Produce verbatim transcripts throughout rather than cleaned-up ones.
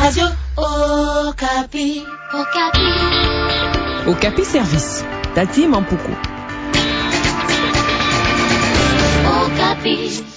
Radio Okapi. Okapi. Okapi Service. Tati Mampuku. Okapi.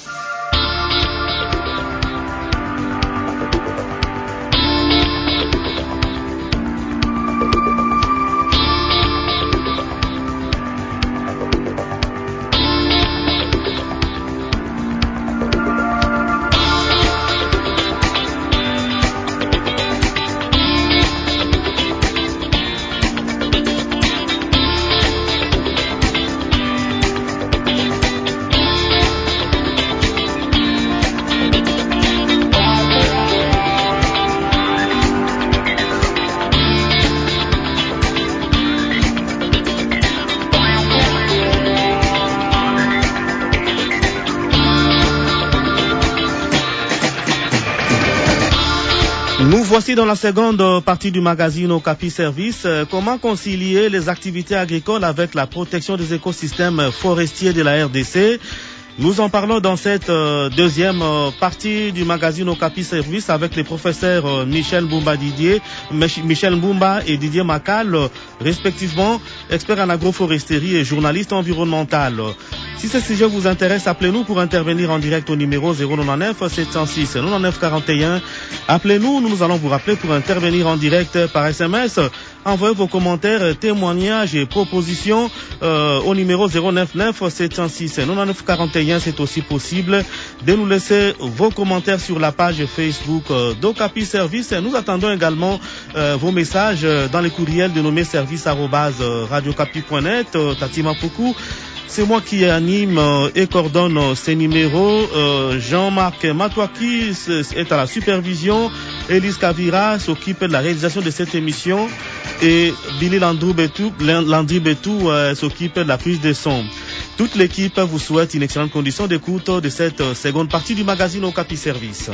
Nous voici dans la seconde partie du magazine Okapi Service. Comment concilier les activités agricoles avec la protection des écosystèmes forestiers de la R D C? Nous en parlons dans cette euh, deuxième euh, partie du magazine Okapi Service avec les professeurs euh, Michel Mbumba Didier, Michel Mbumba et Didier Macal, euh, respectivement experts en agroforesterie et journalistes environnemental. Si ce sujet vous intéresse, appelez-nous pour intervenir en direct au numéro zéro neuf neuf sept zéro six neuf neuf quarante et un. Appelez-nous, nous allons vous rappeler pour intervenir en direct par S M S. Envoyez vos commentaires, témoignages et propositions euh, au numéro zéro neuf neuf sept zéro six neuf neuf quarante et un. C'est aussi possible de nous laisser vos commentaires sur la page Facebook euh, d'Okapi Service. Nous attendons également euh, vos messages euh, dans les courriels dénommés service arobase radiocapi point net. Euh, Tati Mampuku, c'est moi qui anime euh, et coordonne euh, ces numéros. Euh, Jean-Marc Matouaki est à la supervision. Élise Kavira s'occupe de la réalisation de cette émission. Et Billy Landry Betou, Landry Betou euh, s'occupe de la prise de son. Toute l'équipe vous souhaite une excellente condition d'écoute de cette euh, seconde partie du magazine Okapi Service.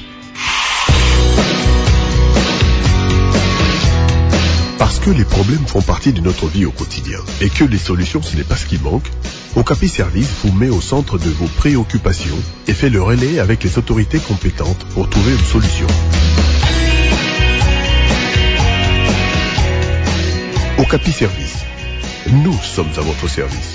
Parce que les problèmes font partie de notre vie au quotidien et que les solutions, ce n'est pas ce qui manque, Okapi Service vous met au centre de vos préoccupations et fait le relais avec les autorités compétentes pour trouver une solution. Okapi Service. Nous sommes à votre service.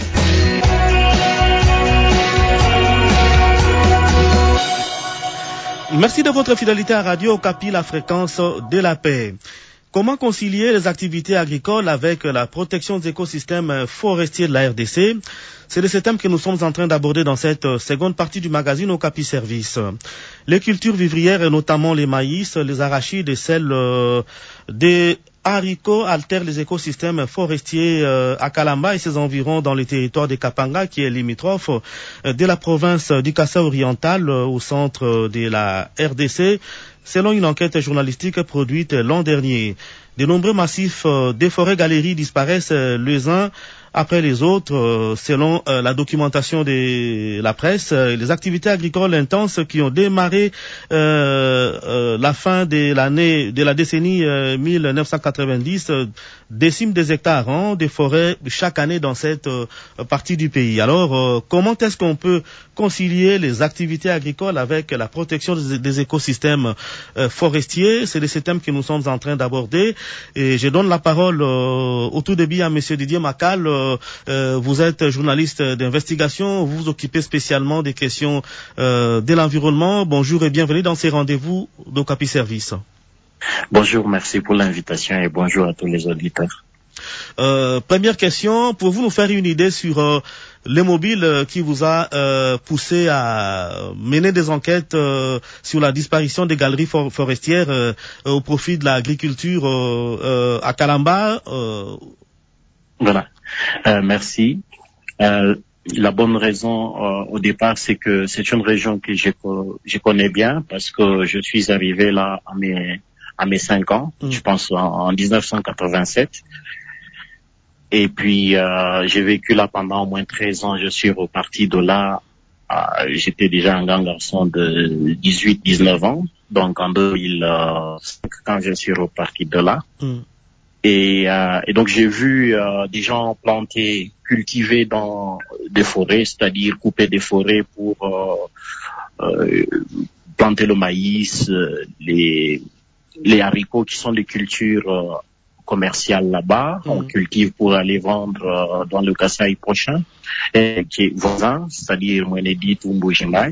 Merci de votre fidélité à Radio Okapi, la fréquence de la paix. Comment concilier les activités agricoles avec la protection des écosystèmes forestiers de la R D C? C'est de ce thème que nous sommes en train d'aborder dans cette seconde partie du magazine Okapi Service. Les cultures vivrières, et notamment les maïs, les arachides et celles euh, des haricots altèrent les écosystèmes forestiers euh, à Kalamba et ses environs dans le territoire de Kapanga, qui est limitrophe euh, de la province du Kassa oriental euh, au centre euh, de la R D C. Selon une enquête journalistique produite l'an dernier, de nombreux massifs euh, des forêts-galeries disparaissent euh, les uns après les autres, euh, selon euh, la documentation de la presse. Euh, les activités agricoles intenses qui ont démarré euh, euh, la fin de l'année, de la décennie euh, mille neuf cent quatre-vingt-dix, euh, déciment des hectares hein, des forêts chaque année dans cette euh, partie du pays. Alors, euh, comment est-ce qu'on peut concilier les activités agricoles avec la protection des, des écosystèmes euh, forestiers? C'est de ces thèmes que nous sommes en train d'aborder. Et je donne la parole euh, au tout début à Monsieur Didier Macal. Euh, euh, vous êtes journaliste d'investigation, vous vous occupez spécialement des questions euh, de l'environnement. Bonjour et bienvenue dans ces rendez-vous d'Okapi Service. Bonjour, merci pour l'invitation et bonjour à tous les auditeurs. Euh, première question, pouvez-vous nous faire une idée sur euh, les mobiles euh, qui vous a euh, poussé à mener des enquêtes euh, sur la disparition des galeries for- forestières euh, au profit de l'agriculture euh, euh, à Kalamba euh... Voilà, euh, merci. Euh, la bonne raison euh, au départ, c'est que c'est une région que je, je connais bien parce que je suis arrivé là à mes à mes cinq ans, mmh. je pense en, en dix-neuf cent quatre-vingt-sept. Et puis, euh, j'ai vécu là pendant au moins treize ans. Je suis reparti de là. Euh, j'étais déjà un grand garçon de dix-huit dix-neuf ans. Donc, en deux mille cinq, quand je suis reparti de là. Mm. Et, euh, et donc, j'ai vu euh, des gens planter, cultiver dans des forêts, c'est-à-dire couper des forêts pour euh, euh, planter le maïs, les les haricots qui sont des cultures euh, commerciales là-bas. Mmh. On cultive pour aller vendre euh, dans le Kasaï prochain, et, qui est voisin, c'est-à-dire Mwenedi ou Mbujimai.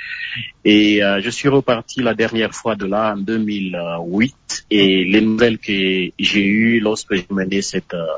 Et euh, je suis reparti la dernière fois de là en deux mille huit, et les nouvelles que j'ai eues lorsque j'ai mené cette, euh,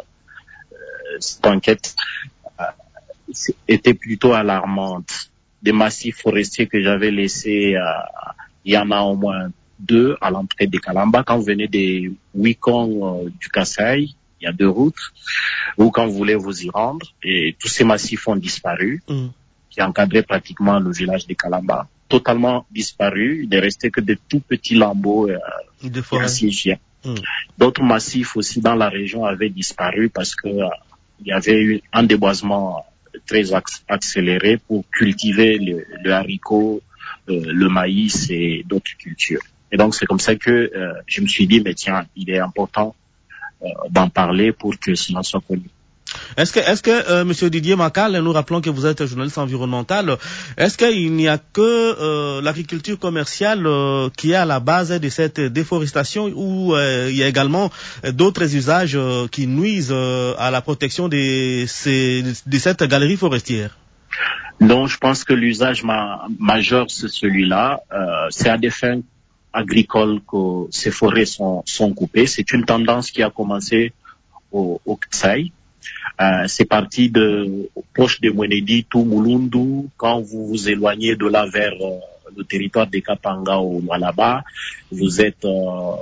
cette enquête euh, étaient plutôt alarmantes. Des massifs forestiers que j'avais laissés, euh, il y en a au moins deux à l'entrée de Kalamba. Quand vous venez des Wikong euh, du Kasaï, il y a deux routes, ou quand vous voulez vous y rendre, et tous ces massifs ont disparu, mmh. qui encadraient pratiquement le village de Kalamba. Totalement disparu, il n'est resté que de tout petits lambeaux euh, de assiégiens. Mmh. D'autres massifs aussi dans la région avaient disparu parce que euh, il y avait eu un déboisement très accéléré pour cultiver le, le haricot, euh, le maïs et d'autres cultures. Et donc c'est comme ça que euh, je me suis dit, mais tiens, il est important euh, d'en parler pour que cela soit connu. Est-ce que, est-ce que euh, Monsieur Didier Macal, nous rappelons que vous êtes journaliste environnemental, est-ce qu'il n'y a que euh, l'agriculture commerciale euh, qui est à la base de cette déforestation, ou euh, il y a également d'autres usages euh, qui nuisent euh, à la protection de, ces, de cette galerie forestière? Non, je pense que l'usage ma- majeur c'est celui-là. Euh, c'est à des fins agricoles que ces forêts sont, sont coupées. C'est une tendance qui a commencé au, au Kasaï. Euh, c'est parti de proche de Mwenedi, tout Mulundu. Quand vous vous éloignez de là vers euh, le territoire des Kapanga ou Malaba, vous êtes euh,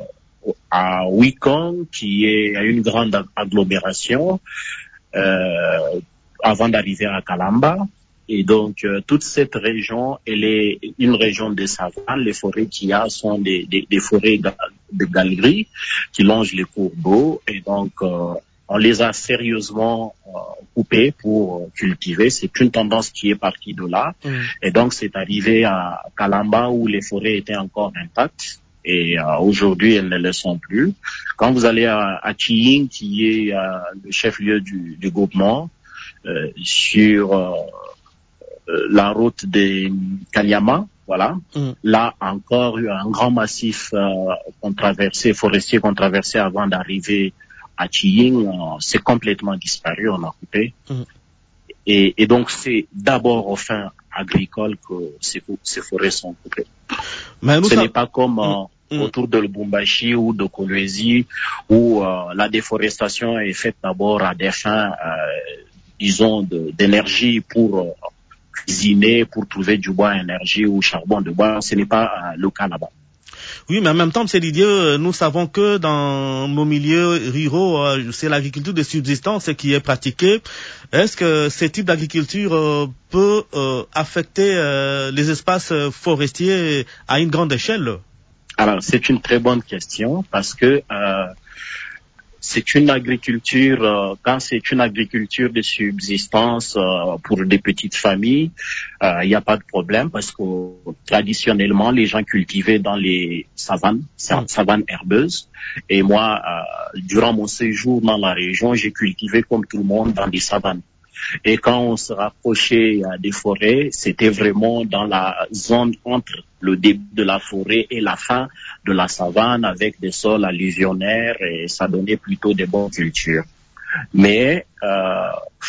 à Wikong, qui est une grande agglomération, euh, avant d'arriver à Kalamba. Et donc, euh, toute cette région, elle est une région de savane. Les forêts qu'il y a sont des, des, des forêts de galeries qui longent les cours d'eau. Et donc, euh, on les a sérieusement euh, coupés pour euh, cultiver. C'est une tendance qui est partie de là. Mmh. Et donc, c'est arrivé à Kalamba où les forêts étaient encore intactes. Et euh, aujourd'hui, elles ne le sont plus. Quand vous allez à, à Chiying, qui est euh, le chef-lieu du, du groupement, euh, sur euh, la route de Kanyama, voilà. Mmh. Là encore, il y a un grand massif euh, qu'on traversait, forestier qu'on traversait avant d'arriver à Chiying. Euh, c'est complètement disparu, on a coupé. Mmh. Et, et donc, c'est d'abord aux fins agricoles que ces, ces forêts sont coupées. Mais Ce ça... n'est pas comme euh, mmh. autour de Lubumbashi ou de Kolwezi, où euh, la déforestation est faite d'abord à des fins, euh, disons, de, d'énergie pour... Euh, cuisiner, pour trouver du bois à énergie ou charbon de bois. Ce n'est pas euh, le cas là-bas. Oui, mais en même temps, M. Didier, nous savons que dans nos milieux ruraux, euh, c'est l'agriculture de subsistance qui est pratiquée. Est-ce que ce type d'agriculture euh, peut euh, affecter euh, les espaces forestiers à une grande échelle? Alors, c'est une très bonne question parce que euh, c'est une agriculture, euh, quand c'est une agriculture de subsistance euh, pour des petites familles, il euh, n'y a pas de problème parce que traditionnellement, les gens cultivaient dans les savanes, mmh. savanes herbeuses. Et moi, euh, durant mon séjour dans la région, j'ai cultivé comme tout le monde dans des savanes. Et quand on se rapprochait euh, des forêts, c'était vraiment dans la zone entre le début de la forêt et la fin de la savane avec des sols alluvionnaires, et ça donnait plutôt des bonnes cultures. Mais euh,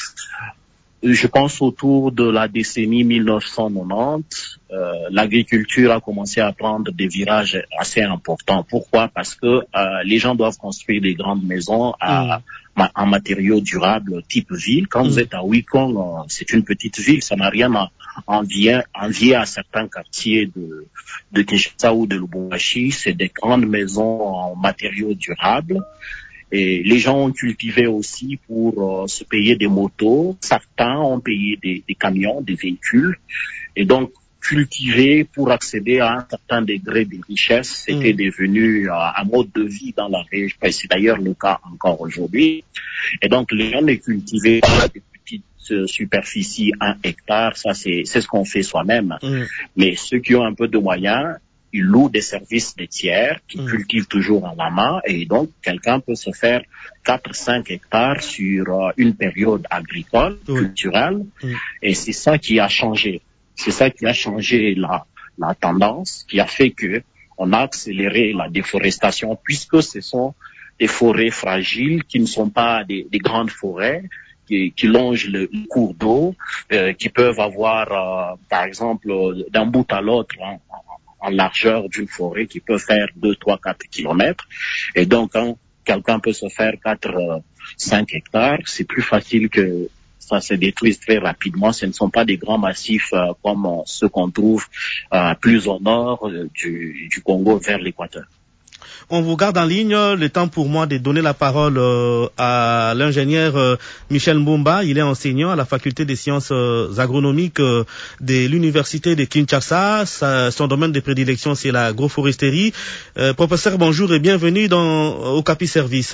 je pense autour de la décennie mille neuf cent quatre-vingt-dix, euh, l'agriculture a commencé à prendre des virages assez importants. Pourquoi? Parce que euh, les gens doivent construire des grandes maisons à, mmh. ma, en matériaux durables type ville. Quand mmh. vous êtes à Wikong, euh, c'est une petite ville, ça n'a rien à envier, envier à certains quartiers de, de Kinshasa ou de Lubumbashi. C'est des grandes maisons en matériaux durables. Et les gens ont cultivé aussi pour euh, se payer des motos. Certains ont payé des, des camions, des véhicules. Et donc, cultiver pour accéder à un certain degré de richesse, c'était mmh. devenu euh, un mode de vie dans la région. C'est d'ailleurs le cas encore aujourd'hui. Et donc, les gens ne cultivaient pas des petites euh, superficies, un hectare. Ça, c'est, c'est ce qu'on fait soi-même. Mmh. Mais ceux qui ont un peu de moyens, ils louent des services de tiers qui mmh. cultivent toujours en la main, et donc quelqu'un peut se faire quatre cinq hectares sur euh, une période agricole, mmh. culturelle, mmh. et c'est ça qui a changé. C'est ça qui a changé la, la tendance, qui a fait que on a accéléré la déforestation puisque ce sont des forêts fragiles qui ne sont pas des, des grandes forêts qui, qui longent le, le cours d'eau, euh, qui peuvent avoir, euh, par exemple, d'un bout à l'autre, hein, en largeur d'une forêt qui peut faire deux, trois, quatre kilomètres. Et donc, quand quelqu'un peut se faire quatre, cinq hectares, c'est plus facile que ça se détruise très rapidement. Ce ne sont pas des grands massifs euh, comme euh, ceux qu'on trouve euh, plus au nord euh, du, du Congo vers l'équateur. On vous garde en ligne. Le temps pour moi de donner la parole euh, à l'ingénieur euh, Michel Mbumba. Il est enseignant à la faculté des sciences euh, agronomiques euh, de l'université de Kinshasa. Sa, son domaine de prédilection, c'est l'agroforesterie. Euh, professeur, bonjour et bienvenue dans Okapi Service.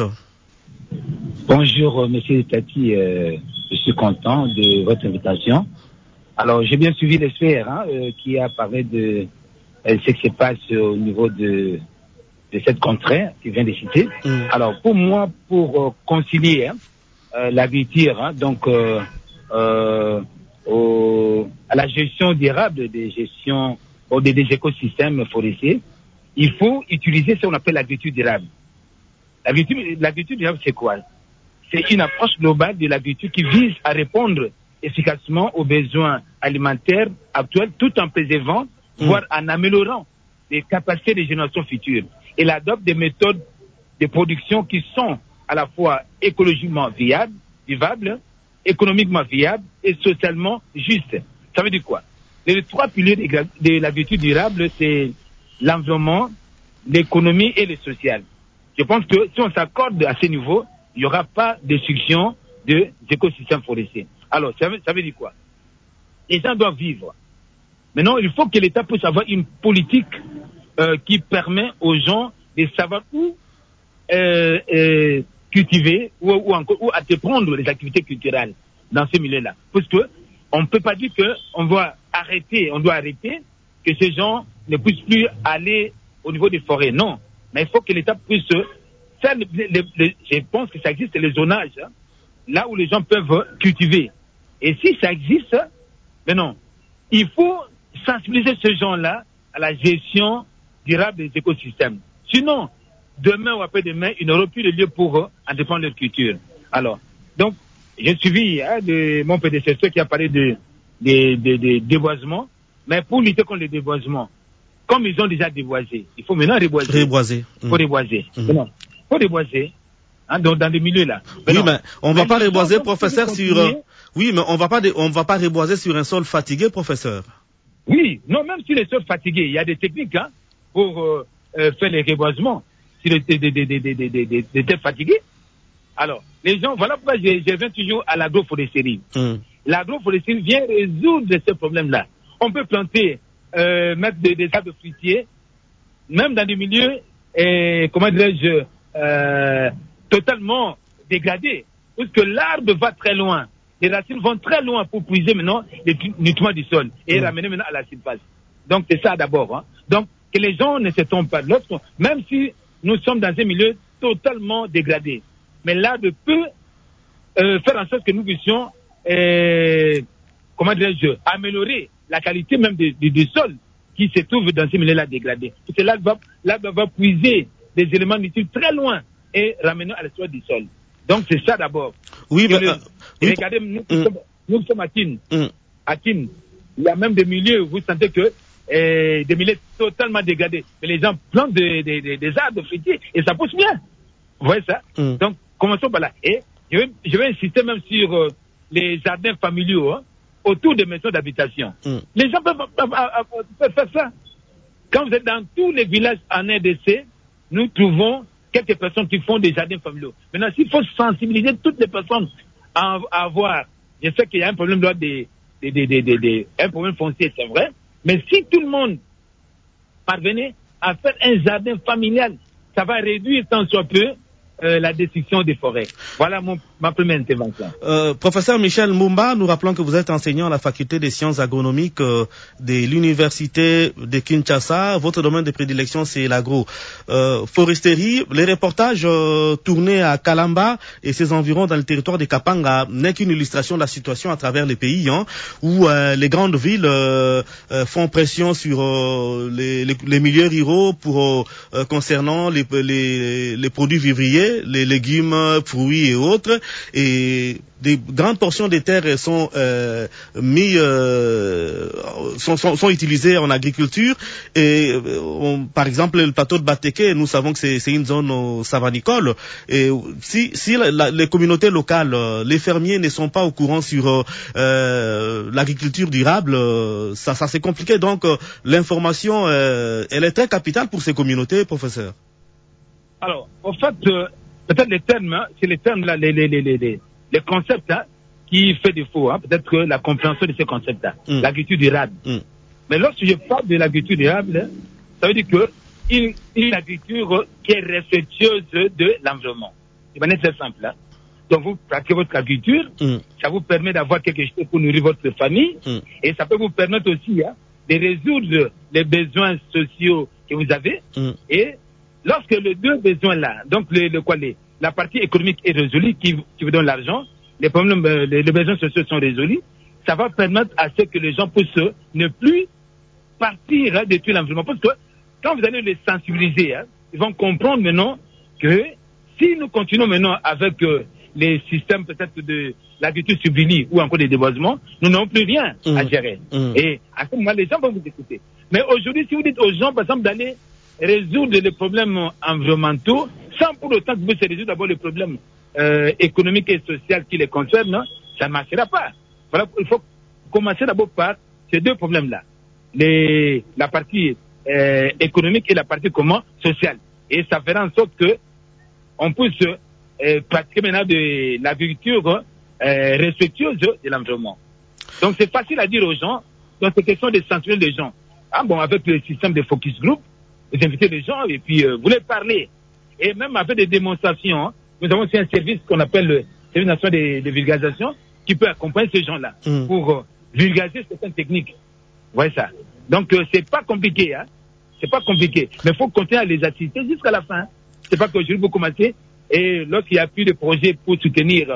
Bonjour, euh, monsieur Tati. Euh, je suis content de votre invitation. Alors, j'ai bien suivi l'expert hein, euh, qui a parlé de euh, ce qui se passe au niveau de de cette contrée qui vient de citer. Mm. Alors, pour moi, pour euh, concilier hein, euh, l'agriculture, hein, donc euh, euh, au, à la gestion durable des gestions ou des, des écosystèmes forestiers, il faut utiliser ce qu'on appelle l'agriculture durable. L'agriculture, l'agriculture durable, c'est quoi? C'est une approche globale de l'agriculture qui vise à répondre efficacement aux besoins alimentaires actuels tout en préservant, mm. voire en améliorant les capacités des générations futures. Elle adopte des méthodes de production qui sont à la fois écologiquement viables, vivables, économiquement viables et socialement justes. Ça veut dire quoi? Les trois piliers de l'agriculture durable, c'est l'environnement, l'économie et le social. Je pense que si on s'accorde à ce niveau, il n'y aura pas de destruction des écosystèmes forestiers. Alors, ça veut, ça veut dire quoi? Les gens doivent vivre. Maintenant, il faut que l'État puisse avoir une politique Euh, qui permet aux gens de savoir où euh, euh, cultiver ou, ou encore où entreprendre les activités culturelles dans ce milieu-là. Parce que on ne peut pas dire que on doit arrêter, on doit arrêter que ces gens ne puissent plus aller au niveau des forêts. Non, mais il faut que l'État puisse faire. Les, les, les, je pense que ça existe les zonages hein, là où les gens peuvent cultiver. Et si ça existe, mais non, il faut sensibiliser ces gens-là à la gestion durable des écosystèmes. Sinon, demain ou après-demain, ils n'auront plus de lieu pour eux en défendre leur culture. Alors, donc, j'ai suivi hein, de mon prédécesseur qui a parlé de, de, de, de déboisement, mais pour lutter contre le déboisement, comme ils ont déjà déboisé, il faut maintenant reboiser. Reboiser. Il faut reboiser. Mmh. Non, il faut reboiser hein, dans, dans des milieux là. Mais oui, non, mais on ne va pas reboiser, professeur, sur... Euh, oui, mais on va pas, on va pas reboiser sur un sol fatigué, professeur. Oui, non, même sur les sols fatigués, il y a des techniques, hein, pour euh, euh, faire les reboisements sur les des, des, des, des, des, des, des, des terres fatiguées. Alors, les gens, voilà pourquoi je, je viens toujours à l'agroforesterie. Mm. L'agroforesterie vient résoudre ces problèmes-là. On peut planter, euh, mettre des, des arbres fruitiers, même dans des milieux, euh, comment dirais-je, euh, totalement dégradés. Parce que l'arbre va très loin. Les racines vont très loin pour puiser maintenant les nutriments du sol et mm. ramener maintenant à la surface. Donc, c'est ça d'abord. Hein. Donc, que les gens ne se trompent pas. Lorsqu'on, même si nous sommes dans un milieu totalement dégradé, mais l'arbre peut euh, faire en sorte que nous puissions, euh, comment dirais-je, améliorer la qualité même du, du, du sol qui se trouve dans ce milieu-là dégradé. Parce que l'arbre va, l'arbre va puiser des éléments utiles très loin et ramener à la surface du sol. Donc c'est ça d'abord. Oui, mais, le, euh, oui, regardez, nous, mm. sommes, nous sommes à Kin. Mm. À Kin, il y a même des milieux où vous sentez que euh, des milieux totalement dégradés. Mais les gens plantent des, des, des, des arbres fruitiers et ça pousse bien. Vous voyez ça? Mm. Donc commençons par là. Et je vais, je vais insister même sur euh, les jardins familiaux hein, autour des maisons d'habitation. Mm. Les gens peuvent, peuvent, peuvent, peuvent faire ça. Quand vous êtes dans tous les villages en R D C, nous trouvons quelques personnes qui font des jardins familiaux. Maintenant, s'il faut sensibiliser toutes les personnes à, à avoir, je sais qu'il y a un problème de, de, de, de, de, de, de un problème foncier, c'est vrai, mais si tout le monde parvenait à faire un jardin familial, ça va réduire tant soit peu euh, la destruction des forêts. Voilà mon, ma première intervention. Euh, professeur Michel Mumba, nous rappelons que vous êtes enseignant à la faculté des sciences agronomiques euh, de l'université de Kinshasa. Votre domaine de prédilection, c'est l'agro. Euh, foresterie, les reportages euh, tournés à Kalamba et ses environs dans le territoire de Kapanga n'est qu'une illustration de la situation à travers les pays, hein, où euh, les grandes villes euh, euh, font pression sur euh, les, les, les milieux ruraux pour euh, concernant les, les, les produits vivriers, les légumes, fruits et autres, et des grandes portions des terres sont euh, mis, euh, sont, sont, sont utilisées en agriculture. Et on, par exemple, le plateau de Bateke, nous savons que c'est une zone euh, savanicole. Et si, si la, la, les communautés locales, euh, les fermiers ne sont pas au courant sur euh, l'agriculture durable, euh, ça, ça c'est compliqué. Donc euh, l'information, euh, elle est très capitale pour ces communautés, professeur. Alors, en fait, euh, peut-être les termes, hein, c'est les termes là, les, les, les, les, les concepts hein, qui fait défaut. Hein, peut-être que la compréhension de ces concepts-là, mm. l'agriculture durable. Mm. Mais lorsque je parle de l'agriculture durable, ça veut dire que une, une agriculture qui est respectueuse de l'environnement. De manière très simple. Hein. Donc vous pratiquez votre agriculture, mm. ça vous permet d'avoir quelque chose pour nourrir votre famille, mm. et ça peut vous permettre aussi hein, de résoudre les besoins sociaux que vous avez, mm. et lorsque les deux besoins-là, donc le, le, quoi, les, la partie économique est résolue, qui, qui vous donne l'argent, les problèmes, les, les besoins sociaux sont résolus, ça va permettre à ce que les gens puissent ne plus partir hein, de tout l'environnement. Parce que quand vous allez les sensibiliser, hein, ils vont comprendre maintenant que si nous continuons maintenant avec euh, les systèmes peut-être de l'agriculture subvenue ou encore des déboisements, nous n'avons plus rien mmh. à gérer. Mmh. Et à ce moment, les gens vont vous écouter. Mais aujourd'hui, si vous dites aux gens, par exemple, d'aller résoudre les problèmes environnementaux sans pour autant que vous se résoudre d'abord les problèmes euh, économiques et sociaux qui les concernent, ça ne marchera pas. Voilà, il faut commencer d'abord par ces deux problèmes-là. Les, la partie euh, économique et la partie comment sociale. Et ça fera en sorte que on puisse euh, pratiquer maintenant de l'agriculture euh, respectueuse de l'environnement. Donc c'est facile à dire aux gens, donc c'est question de sensibiliser les gens. Ah bon, avec le système de focus group, vous invitez les gens et puis euh, vous les parlez. Et même avec des démonstrations, hein, nous avons aussi un service qu'on appelle le service national de, de vulgarisation qui peut accompagner ces gens-là mmh. pour euh, vulgariser certaines techniques. Vous voyez ça. Donc euh, c'est pas compliqué, hein. C'est pas compliqué. Mais il faut continuer à les assister jusqu'à la fin. C'est pas qu'aujourd'hui vous commencez et lorsqu'il n'y a plus de projet pour soutenir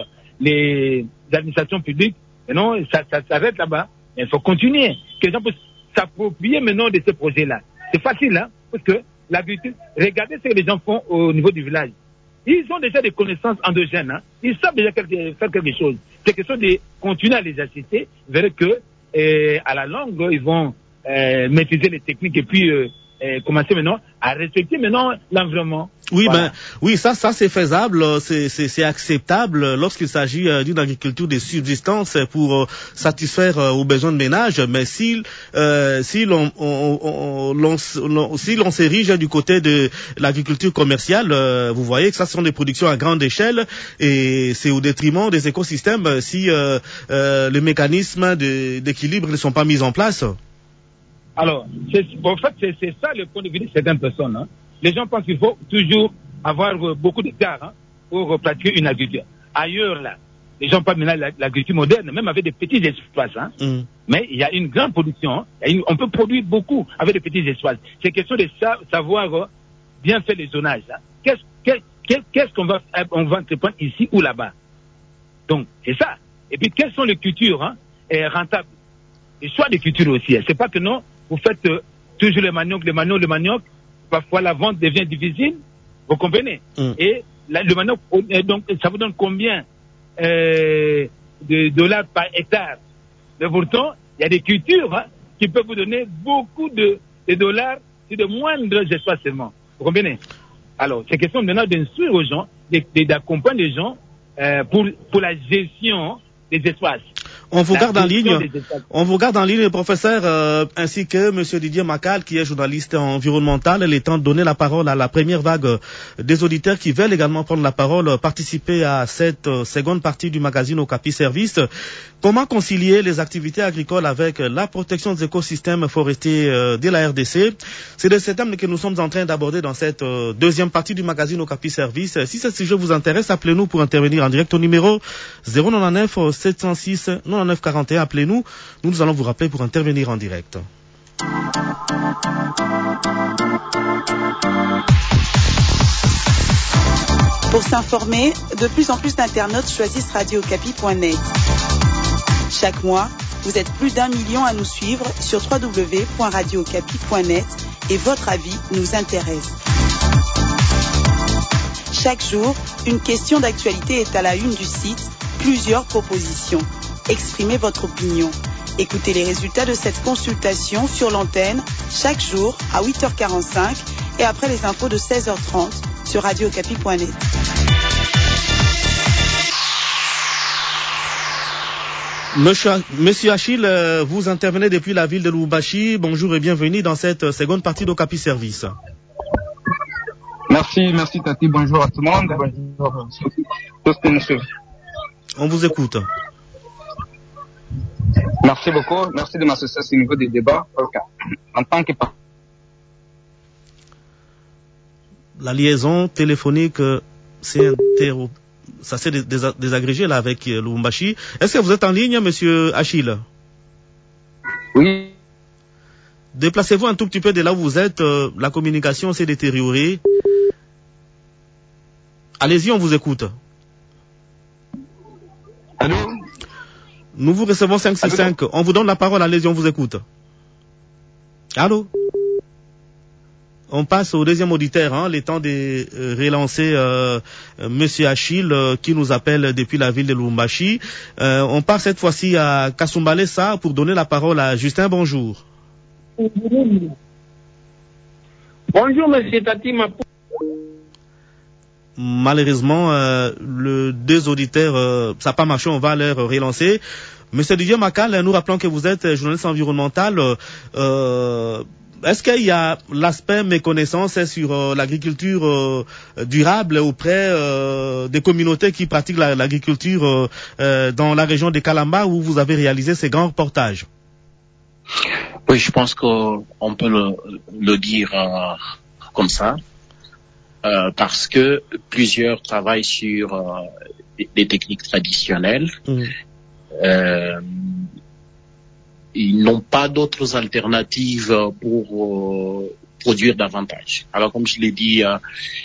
les administrations publiques, non, ça, ça s'arrête là-bas. Il faut continuer. Que les gens puissent s'approprier maintenant de ces projets-là. C'est facile, hein, parce que l'agriculture, regardez ce que les gens font au niveau du village. Ils ont déjà des connaissances endogènes, hein. Ils savent déjà quelque, faire quelque chose. C'est quelque chose de continuer à les assister, vous verrez que, euh, à la longue, ils vont euh, maîtriser les techniques et puis euh, euh, commencer maintenant à respecter maintenant l'environnement. Oui, voilà. ben, oui, ça, ça c'est faisable, c'est acceptable lorsqu'il s'agit euh, d'une agriculture de subsistance pour euh, satisfaire euh, aux besoins de ménage. Mais si euh, si l'on on, on, on, si l'on s'érige du côté de l'agriculture commerciale, euh, vous voyez que ça sont des productions à grande échelle et c'est au détriment des écosystèmes si euh, euh, les mécanismes d'équilibre ne sont pas mis en place. Alors, en fait, c'est ça le point de vue de certaines personnes. Hein. Les gens pensent qu'il faut toujours avoir euh, beaucoup d'hectares hein, pour euh, pratiquer une agriculture. Ailleurs, là, les gens parlent maintenant de l'agriculture moderne, même avec des petits espaces. Hein. Mm. Mais il y a une grande production. Hein. Une, on peut produire beaucoup avec des petits espaces. C'est question de sa, savoir euh, bien faire les zonages. Hein. Qu'est-ce qu'est-ce, qu'est-ce qu'on va, on va entreprendre ici ou là-bas. Donc, c'est ça. Et puis, quelles sont les cultures hein, rentables? Et soit des cultures aussi. Hein. C'est pas que non, vous faites euh, toujours le manioc, le manioc, le manioc. Parfois, la vente devient difficile. Vous comprenez? Mm. Et la, le manioc, donc, ça vous donne combien euh, de dollars par hectare? Mais pourtant, il y a des cultures hein, qui peuvent vous donner beaucoup de, de dollars sur de moindres espaces seulement. Vous comprenez? Alors, c'est question maintenant d'instruire aux gens, d'accompagner les gens euh, pour, pour la gestion des espaces. On vous garde en ligne. On vous garde en ligne, professeur, euh, ainsi que Monsieur Didier Macal, qui est journaliste environnemental. Il est temps de donner la parole à la première vague des auditeurs qui veulent également prendre la parole, participer à cette euh, seconde partie du magazine Okapi Service. Comment concilier les activités agricoles avec la protection des écosystèmes forestiers euh, de la R D C? C'est de ce thème que nous sommes en train d'aborder dans cette euh, deuxième partie du magazine Okapi Service. Si ce sujet vous intéresse, appelez-nous pour intervenir en direct au numéro zéro neuf neuf sept zéro six quatre-vingt-neuf quarante et un. Appelez-nous. Nous, nous allons vous rappeler pour intervenir en direct. Pour s'informer, de plus en plus d'internautes choisissent radio okapi point net. Chaque mois, vous êtes plus d'un million à nous suivre sur w w w point radio okapi point net et votre avis nous intéresse. Chaque jour, une question d'actualité est à la une du site, plusieurs propositions. Exprimez votre opinion. Écoutez les résultats de cette consultation sur l'antenne chaque jour à huit heures quarante-cinq et après les infos de seize heures trente sur radio okapi point net. Monsieur, Monsieur Achille, vous intervenez depuis la ville de Lubumbashi. Bonjour et bienvenue dans cette seconde partie d'Okapi Service. Merci, merci Tati. Bonjour à tout le monde. Bonjour tous qui nous suivent. On vous écoute. Merci beaucoup. Merci de m'associer à ce niveau des débats. Okay. En tant que la liaison téléphonique s'est interrompue. Ça s'est désagrégé là avec Lubumbashi. Est-ce que vous êtes en ligne, Monsieur Achille? Oui. Déplacez-vous un tout petit peu de là où vous êtes. Euh, la communication s'est détériorée. Allez-y, on vous écoute. Allô? Nous vous recevons cinq six cinq. On vous donne la parole. Allez-y, on vous écoute. Allô? On passe au deuxième auditeur, hein, le temps de euh, relancer euh, euh, Monsieur Achille euh, qui nous appelle depuis la ville de Lubumbashi. Euh, on part cette fois-ci à Kasumbalesa pour donner la parole à Justin. Bonjour. Bonjour Monsieur Tati Mapou. Malheureusement, euh, le deux auditeurs, euh, ça n'a pas marché. On va leur relancer. Monsieur Didier Macal, nous rappelons que vous êtes journaliste environnemental. Euh, Est-ce qu'il y a l'aspect méconnaissance sur euh, l'agriculture euh, durable auprès euh, des communautés qui pratiquent la, l'agriculture euh, euh, dans la région de Kalamba où vous avez réalisé ces grands reportages? Oui, je pense qu'on peut le, le dire euh, comme ça, euh, parce que plusieurs travaillent sur euh, des, des techniques traditionnelles. Mmh. Euh, ils n'ont pas d'autres alternatives pour euh, produire davantage. Alors, comme je l'ai dit, euh,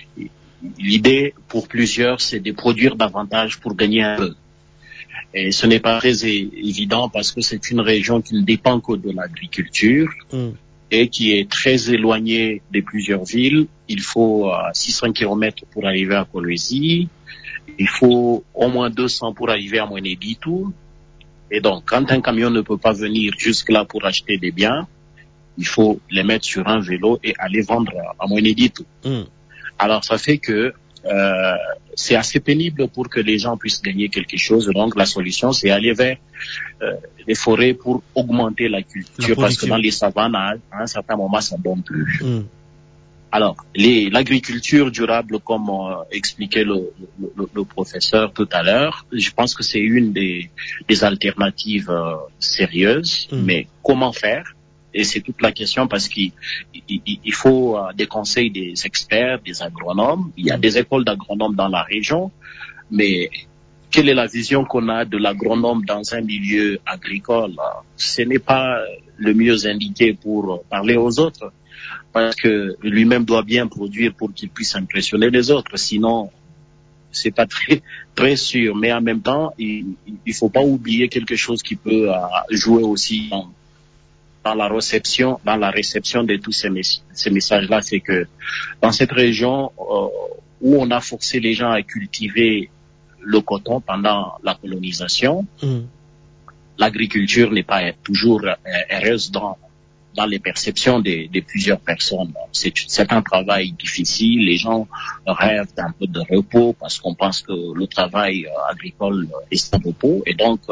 l'idée pour plusieurs, c'est de produire davantage pour gagner un peu. Et ce n'est pas très é- évident parce que c'est une région qui ne dépend que de l'agriculture mm. et qui est très éloignée de plusieurs villes. Il faut euh, six cents kilomètres pour arriver à Kolwezi. Il faut au moins deux cents pour arriver à Mweneditu. Et donc, quand un camion ne peut pas venir jusque-là pour acheter des biens, il faut les mettre sur un vélo et aller vendre à Mweneditu. Mm. Alors, ça fait que euh, c'est assez pénible pour que les gens puissent gagner quelque chose. Donc, la solution, c'est aller vers euh, les forêts pour augmenter la culture, la parce que dans les savanes, à un certain moment, ça ne donne plus. Mm. Alors, les, l'agriculture durable, comme euh, expliquait le, le, le professeur tout à l'heure, je pense que c'est une des, des alternatives euh, sérieuses. Mmh. Mais comment faire? Et c'est toute la question parce qu'il il, il faut euh, des conseils des experts, des agronomes. Il y a mmh. des écoles d'agronomes dans la région, mais quelle est la vision qu'on a de l'agronome dans un milieu agricole? Ce n'est pas le mieux indiqué pour parler aux autres. Parce que lui-même doit bien produire pour qu'il puisse impressionner les autres. Sinon, c'est pas très, très sûr. Mais en même temps, il, il faut pas oublier quelque chose qui peut euh, jouer aussi dans, dans la réception, dans la réception de tous ces, mes- ces messages-là. C'est que dans cette région euh, où on a forcé les gens à cultiver le coton pendant la colonisation, mmh. l'agriculture n'est pas toujours heureuse dans dans les perceptions de, de plusieurs personnes. C'est, c'est un travail difficile. Les gens rêvent d'un peu de repos parce qu'on pense que le travail agricole est sans repos. Et donc, euh,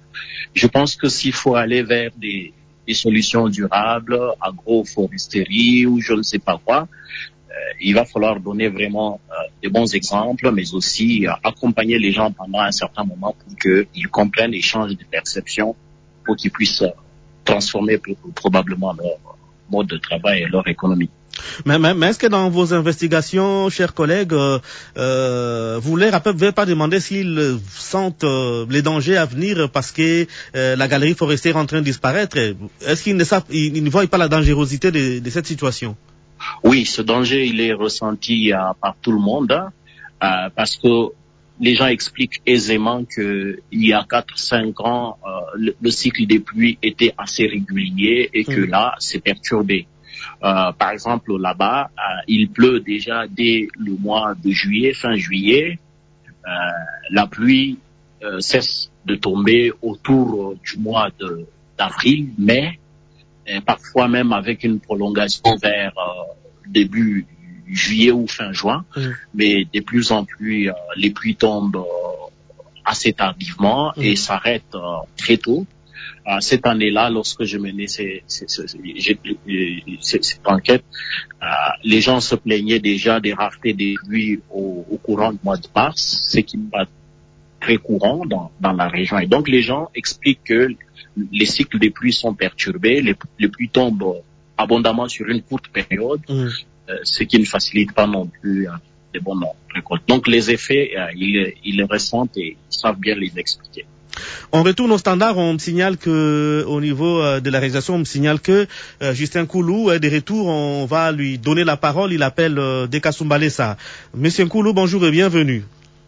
Je pense que s'il faut aller vers des, des solutions durables, agroforesterie ou je ne sais pas quoi, euh, il va falloir donner vraiment euh, de bons exemples, mais aussi euh, accompagner les gens pendant un certain moment pour qu'ils comprennent et changent de perception, pour qu'ils puissent euh, transformer probablement leur mode de travail et leur économie. Mais, mais, mais est-ce que dans vos investigations, chers collègues, euh, euh, vous ne leur pas demandé s'ils sentent euh, les dangers à venir parce que euh, la galerie forestière est en train de disparaître? Est-ce qu'ils ne savent, ils ne voient pas la dangerosité de, de cette situation? Oui, ce danger, il est ressenti euh, par tout le monde, hein, euh, parce que les gens expliquent aisément que il y a quatre, cinq ans, euh, le, le cycle des pluies était assez régulier et que mmh. là, c'est perturbé. Euh, par exemple, là-bas, euh, il pleut déjà dès le mois de juillet, fin juillet. Euh, la pluie euh, cesse de tomber autour du mois de, d'avril, mai, et parfois même avec une prolongation vers euh, début juillet ou fin juin. Mmh. Mais de plus en plus, euh, les pluies tombent euh, assez tardivement mmh. et s'arrêtent euh, très tôt. Euh, cette année-là, lorsque je menais ces, ces, ces, ces, cette enquête, euh, les gens se plaignaient déjà des raretés des pluies au, au courant du mois de mars, ce qui n'est pas très courant dans, dans la région. Et donc les gens expliquent que les cycles des pluies sont perturbés, les, les pluies tombent abondamment sur une courte période, mmh. euh, ce qui ne facilite pas non plus euh, les bonnes récoltes. Donc les effets, euh, ils, ils les ressentent et ils savent bien les expliquer. On retourne au standard, on me signale que, au niveau euh, de la réalisation, on me signale que euh, Justin Koulou est de retour, on va lui donner la parole, il appelle euh, Dekasumbalesa. Monsieur Koulou, bonjour et bienvenue.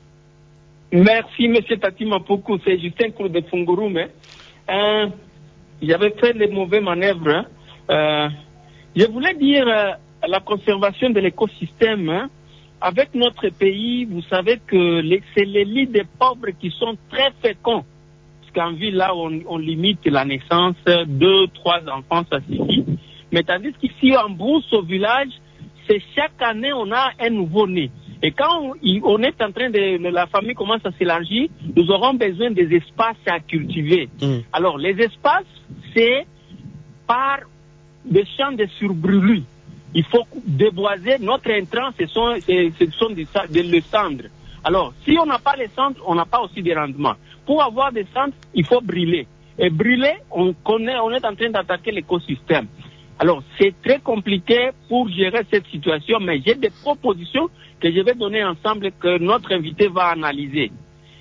Merci, monsieur Tati Mapoko, c'est Justin Koulou de Fungurume. Euh, j'avais fait les mauvaises manœuvres. Hein. Euh, je voulais dire euh, la conservation de l'écosystème. Hein. Avec notre pays, vous savez que les, c'est les lits des pauvres qui sont très féconds. Parce qu'en ville, là, on, on limite la naissance, deux, trois enfants, ça suffit. Mais tandis qu'ici, en brousse, au village, c'est chaque année, on a un nouveau-né. Et quand on, on est en train de, la famille commence à s'élargir, nous aurons besoin des espaces à cultiver. Mmh. Alors, les espaces, c'est par des champs de surbrûlures. Il faut déboiser. Notre intrant, ce sont, ce sont des, des cendres. Alors, si on n'a pas les cendres, on n'a pas aussi des rendements. Pour avoir des cendres, il faut brûler. Et brûler, on connaît, on est en train d'attaquer l'écosystème. Alors, c'est très compliqué pour gérer cette situation, mais j'ai des propositions que je vais donner ensemble que notre invité va analyser.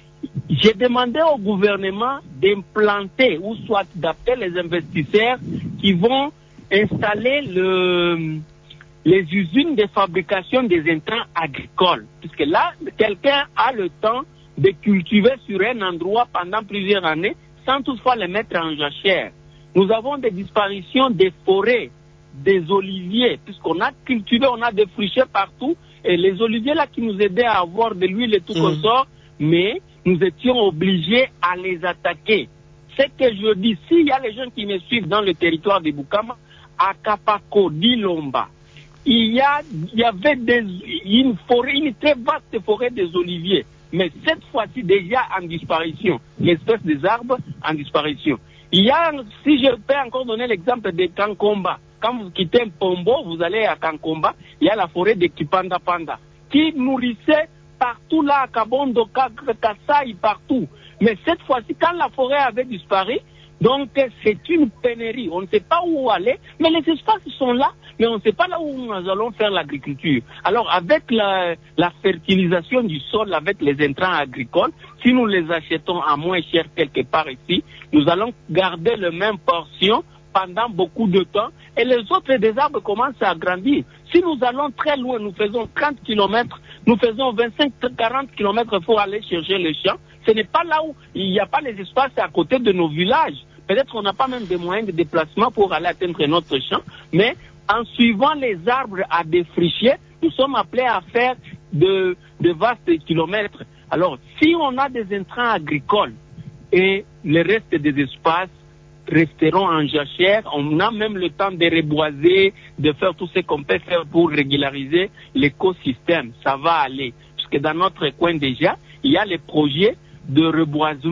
J'ai demandé au gouvernement d'implanter ou soit d'appeler les investisseurs qui vont installer le, les usines de fabrication des intrants agricoles. Puisque là, quelqu'un a le temps de cultiver sur un endroit pendant plusieurs années sans toutefois les mettre en jachère. Nous avons des disparitions des forêts, des oliviers, puisqu'on a cultivé, on a défriché partout, et les oliviers là qui nous aidaient à avoir de l'huile et tout mmh. consort, mais nous étions obligés à les attaquer. C'est que je dis, s'il y a les gens qui me suivent dans le territoire de Bukama, à Kapako, d'Ilomba, il y a, il y avait des, une forêt, une très vaste forêt des oliviers, mais cette fois-ci déjà en disparition, l'espèce des arbres en disparition. Il y a, si je peux encore donner l'exemple de Kankomba, quand vous quittez Pombo, vous allez à Kankomba, il y a la forêt de Kipanda Panda, qui nourrissait partout là, à Kabondo, Kassai, partout. Mais cette fois-ci, quand la forêt avait disparu, donc c'est une pénurie. On ne sait pas où aller, mais les espaces sont là, mais on ne sait pas là où nous allons faire l'agriculture. Alors avec la, la fertilisation du sol, avec les intrants agricoles, si nous les achetons à moins cher quelque part ici, nous allons garder la même portion pendant beaucoup de temps, et les autres des arbres commencent à grandir. Si nous allons très loin, nous faisons trente kilomètres, nous faisons vingt-cinq à quarante kilomètres pour aller chercher les champs. Ce n'est pas là où il n'y a pas les espaces à côté de nos villages. Peut-être qu'on n'a pas même des moyens de déplacement pour aller atteindre notre champ, mais en suivant les arbres à défricher, nous sommes appelés à faire de, de vastes kilomètres. Alors, si on a des intrants agricoles et le reste des espaces resteront en jachère, on a même le temps de reboiser, de faire tout ce qu'on peut faire pour régulariser l'écosystème. Ça va aller. Parce que dans notre coin déjà, il y a les projets de reboisement.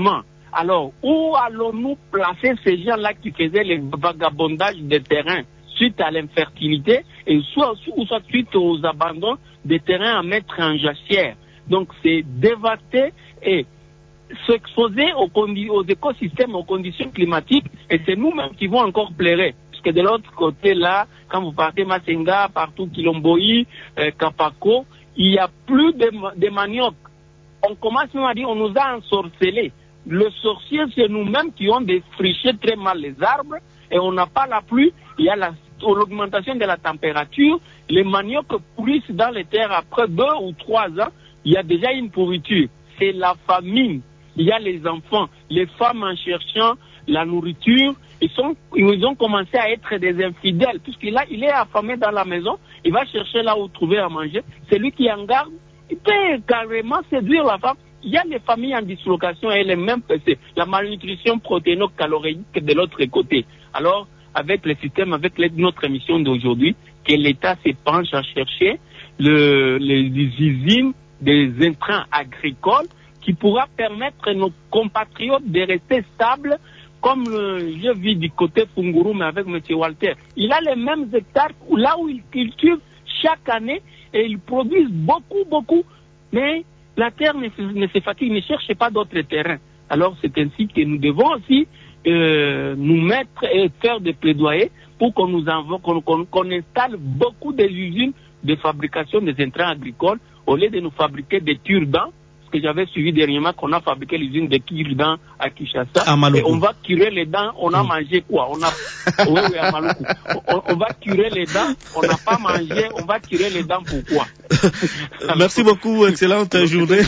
Alors, où allons-nous placer ces gens-là qui faisaient les vagabondages de terrain suite à l'infertilité et soit, ou soit suite aux abandons des terrains à mettre en jachère? Donc, c'est dévaster et s'exposer aux, aux écosystèmes, aux conditions climatiques, et c'est nous-mêmes qui vont encore pleurer. Parce que de l'autre côté, là, quand vous partez Masenga, partout Kilomboï, euh, Kapako, il n'y a plus de, de manioc. On commence même à dire, on nous a ensorcelés. Le sorcier, c'est nous-mêmes qui ont défriché très mal les arbres, et on n'a pas la pluie, il y a la, l'augmentation de la température, les maniocs pourrissent dans les terres après deux ou trois ans, il y a déjà une pourriture. C'est la famine. Il y a les enfants, les femmes en cherchant la nourriture, ils, sont, ils ont commencé à être des infidèles, puisqu'il a, il est affamé dans la maison, il va chercher là où trouver à manger, c'est lui qui en garde, il peut carrément séduire la femme. Il y a les familles en dislocation et les mêmes, c'est la malnutrition protéino-calorique de l'autre côté. Alors, avec le système, avec notre émission d'aujourd'hui, que l'État se penche à chercher le, les, les usines des intrants agricoles qui pourra permettre à nos compatriotes de rester stables, comme le, je vis du côté Funguru, mais avec M. Walter. Il a les mêmes hectares là où il cultive chaque année et il produit beaucoup, beaucoup, mais la terre ne se, ne se fatigue, ne cherche pas d'autres terrains. Alors c'est ainsi que nous devons aussi euh, nous mettre et faire des plaidoyers pour qu'on nous envoie, qu'on, qu'on, qu'on installe beaucoup des usines de fabrication des intrants agricoles au lieu de nous fabriquer des cure-dents. Parce que j'avais suivi dernièrement qu'on a fabriqué l'usine de cure-dents à Kinshasa. Et on va curer les dents, on a mangé quoi? On a, oui, oui, à Maluku. On, on va curer les dents, on n'a pas mangé, on va curer les dents pourquoi? Merci beaucoup, excellente journée.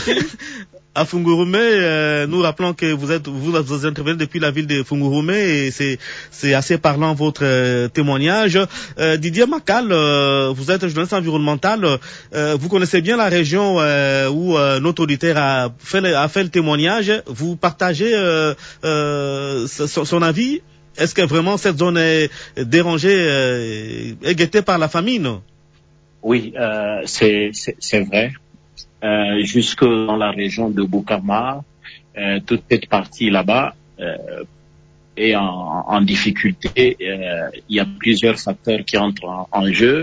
À Fungurume, euh, nous rappelons que vous êtes, vous, vous intervenez depuis la ville de Fungurume et c'est, c'est assez parlant votre euh, témoignage. Euh, Didier Macal, euh, vous êtes journaliste environnemental, euh, vous connaissez bien la région euh, où euh, notre auditeur a fait, le, a fait le témoignage. Vous partagez euh, euh, son, son avis? Est-ce que vraiment cette zone est dérangée, euh, est guettée par la famine? Oui, euh, c'est, c'est, c'est vrai. Euh, jusque dans la région de Bukama, euh, toute cette partie là-bas euh, est en, en difficulté. Euh, il y a plusieurs facteurs qui entrent en, en jeu.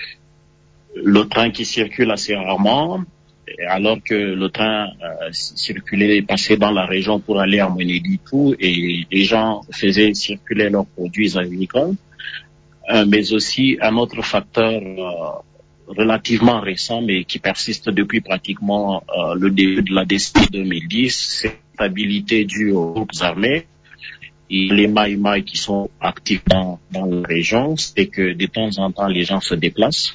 Le train qui circule assez rarement, alors que le train euh, circulait, passait dans la région pour aller à Mweneditu et les gens faisaient circuler leurs produits agricoles. Euh, mais aussi un autre facteur euh, relativement récent, mais qui persiste depuis pratiquement euh, le début de la décennie deux mille dix, c'est l'instabilité due aux groupes armés et les Maïmaï qui sont actifs dans, dans la région, c'est que de temps en temps les gens se déplacent.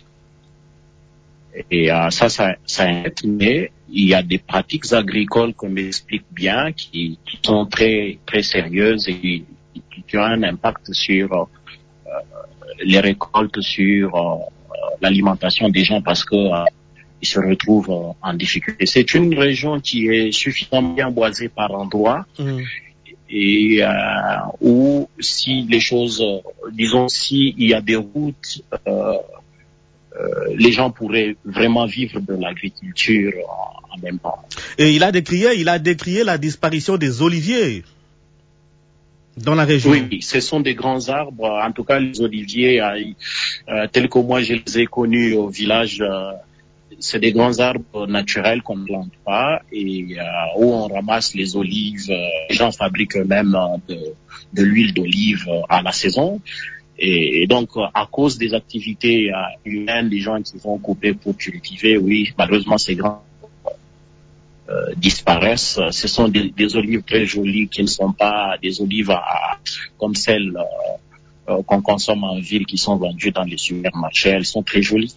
Et euh, ça, ça, ça aide, mais il y a des pratiques agricoles qu'on m'explique bien, qui, qui sont très, très sérieuses et qui, qui ont un impact sur euh, les récoltes, sur euh, l'alimentation des gens parce que euh, ils se retrouvent euh, en difficulté. C'est une région qui est suffisamment bien boisée par endroits mmh. et euh, où si les choses, euh, disons, si il y a des routes, euh, euh, les gens pourraient vraiment vivre de l'agriculture en, en même temps. Et il a décrié, il a décrié la disparition des oliviers dans la région. Oui, ce sont des grands arbres. En tout cas, les oliviers, euh, tels que moi je les ai connus au village, euh, c'est des grands arbres naturels qu'on ne plante pas et euh, où on ramasse les olives. Euh, les gens fabriquent eux-mêmes euh, de, de l'huile d'olive euh, à la saison. Et, et donc, euh, à cause des activités euh, humaines, des gens qui vont couper pour cultiver, oui, malheureusement, ces grands Euh, disparaissent. Ce sont des, des olives très jolies qui ne sont pas des olives à, comme celles euh, euh, qu'on consomme en ville qui sont vendues dans les supermarchés. Elles sont très jolies.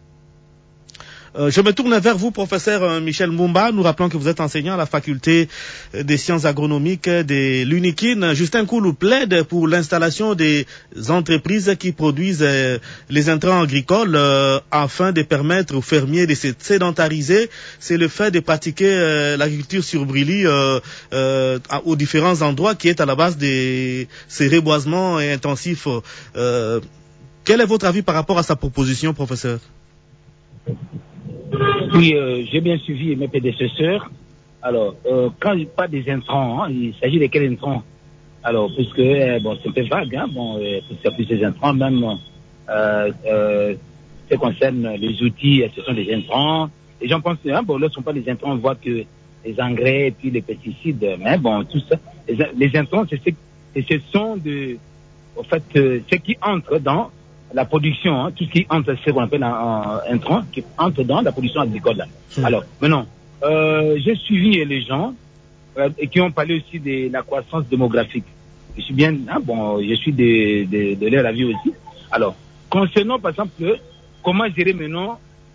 Euh, je me tourne vers vous, professeur Michel Mumba. Nous rappelons que vous êtes enseignant à la faculté des sciences agronomiques de l'U N I C I N. Justin Koulou plaide pour l'installation des entreprises qui produisent euh, les intrants agricoles euh, afin de permettre aux fermiers de se sédentariser. C'est le fait de pratiquer euh, l'agriculture sur brûlis euh, euh, aux différents endroits qui est à la base de ces reboisements intensifs. Euh, quel est votre avis par rapport à sa proposition, professeur? Oui, euh, j'ai bien suivi mes prédécesseurs Alors, euh, quand je parle des intrants, hein, il s'agit de quels intrants? Alors, puisque, euh, bon, c'est un peu vague, hein, bon, euh, puisqu'il y a plusieurs intrants, même, euh, euh, ce qui concerne les outils, ce sont des intrants. Les gens pensent, hein, bon, lorsqu'on parle des intrants, on voit que les engrais et puis les pesticides, mais bon, tout ça, les, les intrants, c'est ce, ce sont de, en fait, euh, ce qui entre dans la production, hein, tout ce qui entre, c'est ce qu'on appelle un, un intrant, qui entre dans la production agricole. Là. Mmh. Alors, maintenant, euh, j'ai suivi les gens euh, et qui ont parlé aussi de la croissance démographique. Je suis bien, hein, bon, je suis de, de, de leur avis aussi. Alors, concernant par exemple comment gérer maintenant